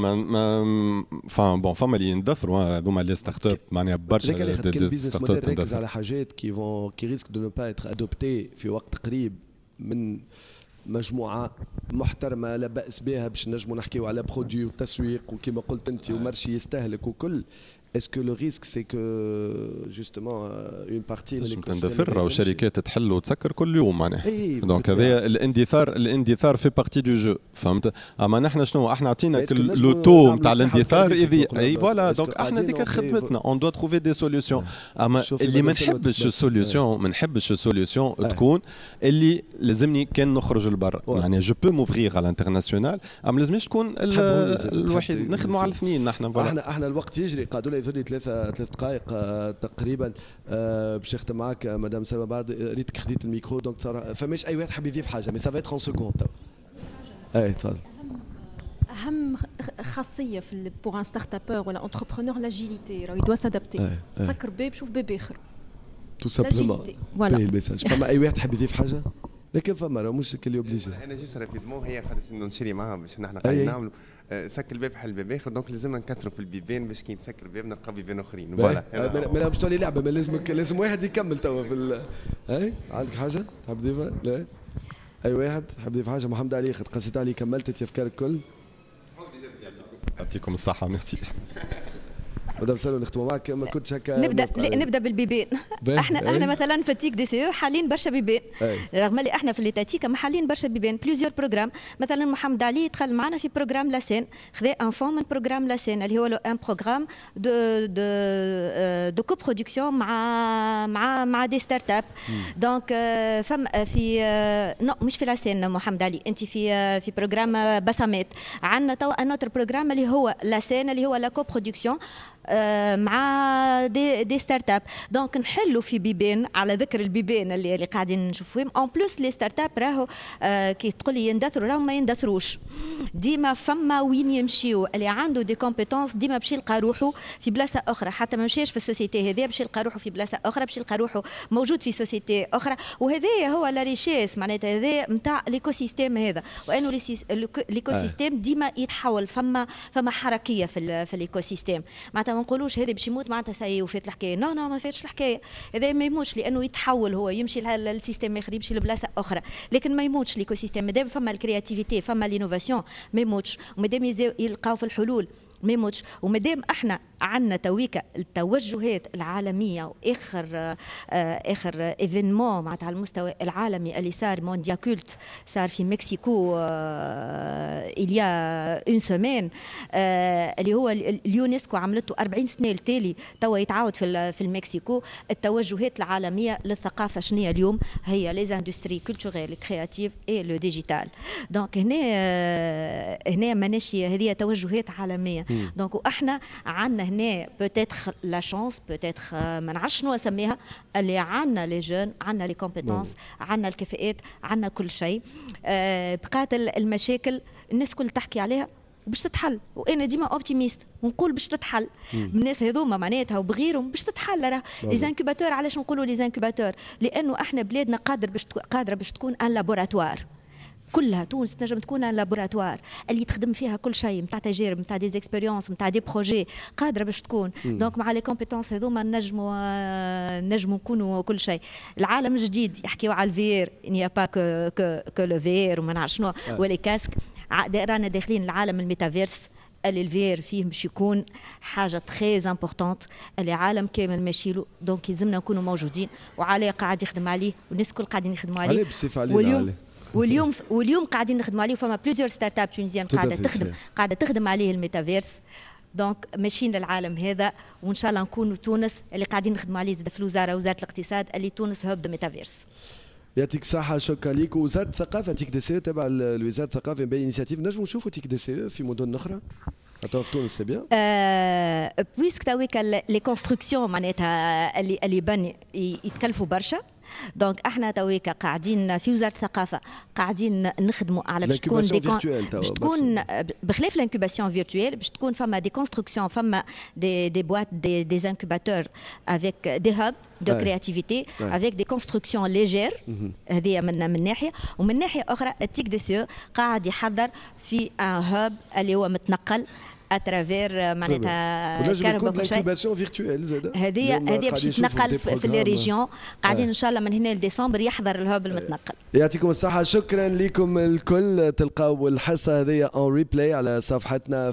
ما فما اللي يندثروا هذوما لي ستارت اب معناها برشا دي ستارت اب تركز على حاجات كي ريسك دو نو با اتر ادوبتي في وقت قريب من مجموعه محترمه لا باس بها باش نجموا نحكيو على برودوي وتسويق وكما قلت انت ومارشي يستهلك وكل. Est-ce que le risque c'est que justement une partie من تندثر وشركات تحل وتسكر كل يوم معناها. دونك هذا الاندثار في بارتي دو جو فهمت. اما نحن شنو احنا عطينا لو تو نتاع الاندثار اي فوالا. دونك احنا ديك خدمتنا اون دو تروفي دي سوليوشن. اما اللي ما نحبش السوليوشن تكون اللي لازمني كان نخرج لبرا يعني جو بو موفرير على الانترناسيونال اما لازمش تكون الوحيد نخدموا على الاثنين. نحن احنا الوقت يجري قعدوا لي ثلاث دقائق تقريبا باش نختم معاك مدام سلمى. بعد ريتك خديت الميكرو دونك فماش اي واحد حاب يضيف حاجه مي سافا اتر 30 سكوند. اي تفضل. اهم خاصيه في بور ان ستارت ابور ولا انتربرونور لاجيليتي راه يدوا سادابتي. تسكر باب شوف باب اخر تو سامبلومون باهي الميساج. فما اي واحد حاب يضيف حاجه لكن فما راه مش كل اوبليجي. انا جيت رابيدمون هي خدت انه نشري معاها باش نحن قاعدين نعملوا سكر الباب حل باب اخر. دونك لازمنا نكثروا في البيبان باش كي نسكر الباب نلقى بيبان اخرين. فوالا ما باش تولي لعبه. ما لازم واحد يكمل توا في اي عندك حاجه حاب تضيفها؟ لا اي واحد حاب يضيف حاجه؟ محمد علي خد قصيت علي كملت انت افكارك الكل. يعطيكم الصحه ميرسي. مدام سلوى نختموا معك. ما كنتش هكا نبدا بالبيبان. احنا مثلا في التيك دي سي حالين برشا بيبان رغم اللي احنا في ليتاتيك حالين برشا بيبان بليزيور بروغرام. مثلا محمد علي دخل معنا في بروغرام لاسين خذا ان فون من بروغرام لاسين اللي هو ان بروغرام دو كو برودكسيون مع دي ستارت اب. دونك فم في نو مش في لاسين محمد علي انت في بروغرام بسامات. عندنا توا ان اوتر بروغرام اللي هو لاسين اللي هو لا كو برودكسيون مع دي ستارت اب. دونك نحلوا في بيبان على ذكر البيبان اللي قاعدين نشوفوهم. اون بلوس لي ستارت اب راهو كي تقول لي يندثروا راهو ما يندثروش. ديما فما وين يمشيو اللي عنده دي كومبيتونس ديما باش يلقى روحه في بلاصه اخرى. حتى ما مشيش في السوسيتي هذه باش يلقى روحه في بلاصه اخرى باش يلقى روحه موجود في سوسيتي اخرى. وهذا هو لا ريشيس معناتها هذا نتاع ليكو سيستيم هذا. وانه ليكو سيستيم ديما يتحول. فما حركيه في الليكو سيستيم معناتها ما نقولوش هذا باش يموت معناتها ساي وفات الحكايه. نو ما فاتش الحكايه. هذا ما يموتش لانه يتحول هو يمشي للسيستم اخر يمشي لبلاصه اخرى. لكن ما يموتش ليكو سيستيم مادام فما الكرياتيفيتي فما لينوفاسيون ما يموتش. ومادام يلقاو في الحلول ما يموتش. ومادام احنا عندنا تويكا التوجهات العالميه واخر ايفينمون معناتها على المستوى العالمي اللي صار مونديا كولت صار في مكسيكو اليا اون سيمين اللي هو اليونسكو عملته 40 سنه التالي توا يتعاود في المكسيكو. التوجهات العالميه للثقافه شنو اليوم هي لي اندستري كولتوريل كرياتيف اي لو ديجيتال. دونك هنا ماناشي هذه توجهات عالميه. دونك احنا عندنا هنا بوتيتر لا شانس بوتيتر ما نعرفش شنو اسميها اللي عندنا لي جون عندنا لي كومبيتونس عندنا الكفاءات عندنا كل شيء. بقات المشاكل الناس كل تحكي عليها باش تتحل. وانا ديما اوبتيميست ونقول باش تتحل. الناس هذوما معناتها وبغيرهم باش تتحل. راه لي زانكوباتور علاش نقولوا لي زانكوباتور؟ لانه احنا بلادنا قادره باش تكون ان لابوراتوار. كلها تونس تنجم تكون لابوراتوار اللي تخدم فيها كل شيء نتاع تجارب نتاع دي اكسبيريونس نتاع دي بروجي قادره باش تكون دونك مع لي كومبيتونس هذوما نجموا نكونوا كل شيء. العالم الجديد يحكيوا على الفير نيا با كو لو فير وما نعرف شنو ولا كاسك رانا داخلين العالم الميتافيرس اللي الفير فيه باش يكون حاجه تري امبورطونت اللي عالم كامل ماشي له دونك يلزمنا نكونوا موجودين وعليه قاعد يخدم عليه والناس الكل قاعدين يخدموا عليه واليوم قاعدين نخدموا عليه وفما بليزيور ستارت اب تونيزيان قاعده تخدم عليه الميتافيرس دونك ماشيين للعالم هذا وان شاء الله نكونوا تونس اللي قاعدين نخدموا عليه زاد في وزاره الاقتصاد اللي تونس هوب ذا ميتافيرس. يعطيك الصحة شكرا ليك. وزارة الثقافة تيك دي سي تبع الوزارة الثقافة بين انيشيتيف نجموا نشوفوا تيك دي سي في مدن أخرى حتى في تونس سي بيان بويسك تويك لي كونستركسيون معناتها اللي بني يتكلفوا برشا دونك احنا تويكا قاعدين في وزاره الثقافه قاعدين نخدموا على باش تكون بخلاف الانكوباسيون فيرتويل باش تكون فما دي كونستركسيون فما دي بوات دي انكوباتور افيك دي هاب دو كرياتيفيتي افيك دي كونستركسيون ليجير هذه من ناحيه ومن ناحيه اخرى التيك دي سي قاعد يحضر في ان هاب اللي هو متنقل اترافير معناتها كهرباء كل شيء فيرتويل زاد هذه باش تتنقل في لي ريجيون قاعدين ان شاء الله من هنا لديسمبر يحضر الهوب المتنقل. يعطيكم الصحه شكرا لكم الكل. تلقاو الحصه هذه اون ريبلاي على صفحتنا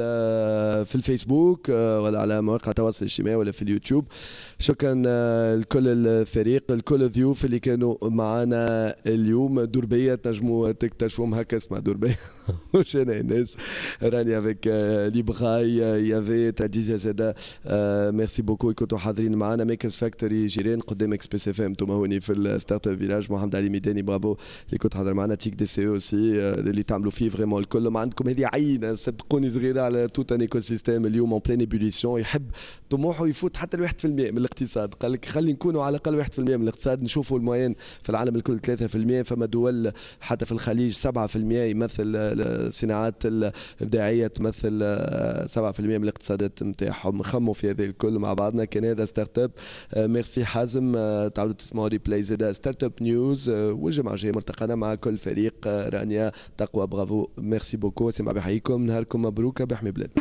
في الفيسبوك ولا على مواقع التواصل الاجتماعي ولا في اليوتيوب. شكرا لكل الفريق الكل الضيوف اللي كانوا معنا اليوم. دوربيه تنجموا تكتشفوهم هكا اسمها دوربيه مش انا الناس راني افيك ليبغاي يافي تاديزيا زادا ميرسي بوكو كنتوا حاضرين معنا. ميكرز فاكتوري جيران قدام اكس بي سي اف ام انتم هوني في الستارت اب فيلاج. محمد علي ميداني برافو اللي كنت حاضر معنا. تيك دي سي اوسي اللي تعملوا فيه فريمون الكل. ما عندكم هذه عينه صدقوني صغيره على توت ان ايكو سيستيم اليوم اون بلين ايبوليسيون يحب طموحه يفوت حتى ال 1% من الاقتصاد. قال لك خلي نكونوا على الاقل 1% من الاقتصاد. نشوفوا الموين في العالم الكل 3%. فما دول حتى في الخليج 7% يمثل الصناعات الابداعيه تمثل 7% من الاقتصادات نتاعهم. نخموا في هذا الكل مع بعضنا. كان هذا ستارت اب. ميرسي حازم. تعودوا تسمعوا ريبلاي زاد ستارت اب نيوز والجمعه الجايه ملتقانا مع كل فريق. رانيا تقوى برافو ميرسي بوكو. سمع بحييكم نهاركم مبروك بحمي بلادنا.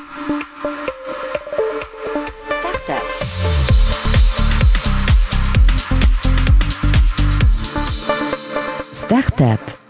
ستارت اب ستارت اب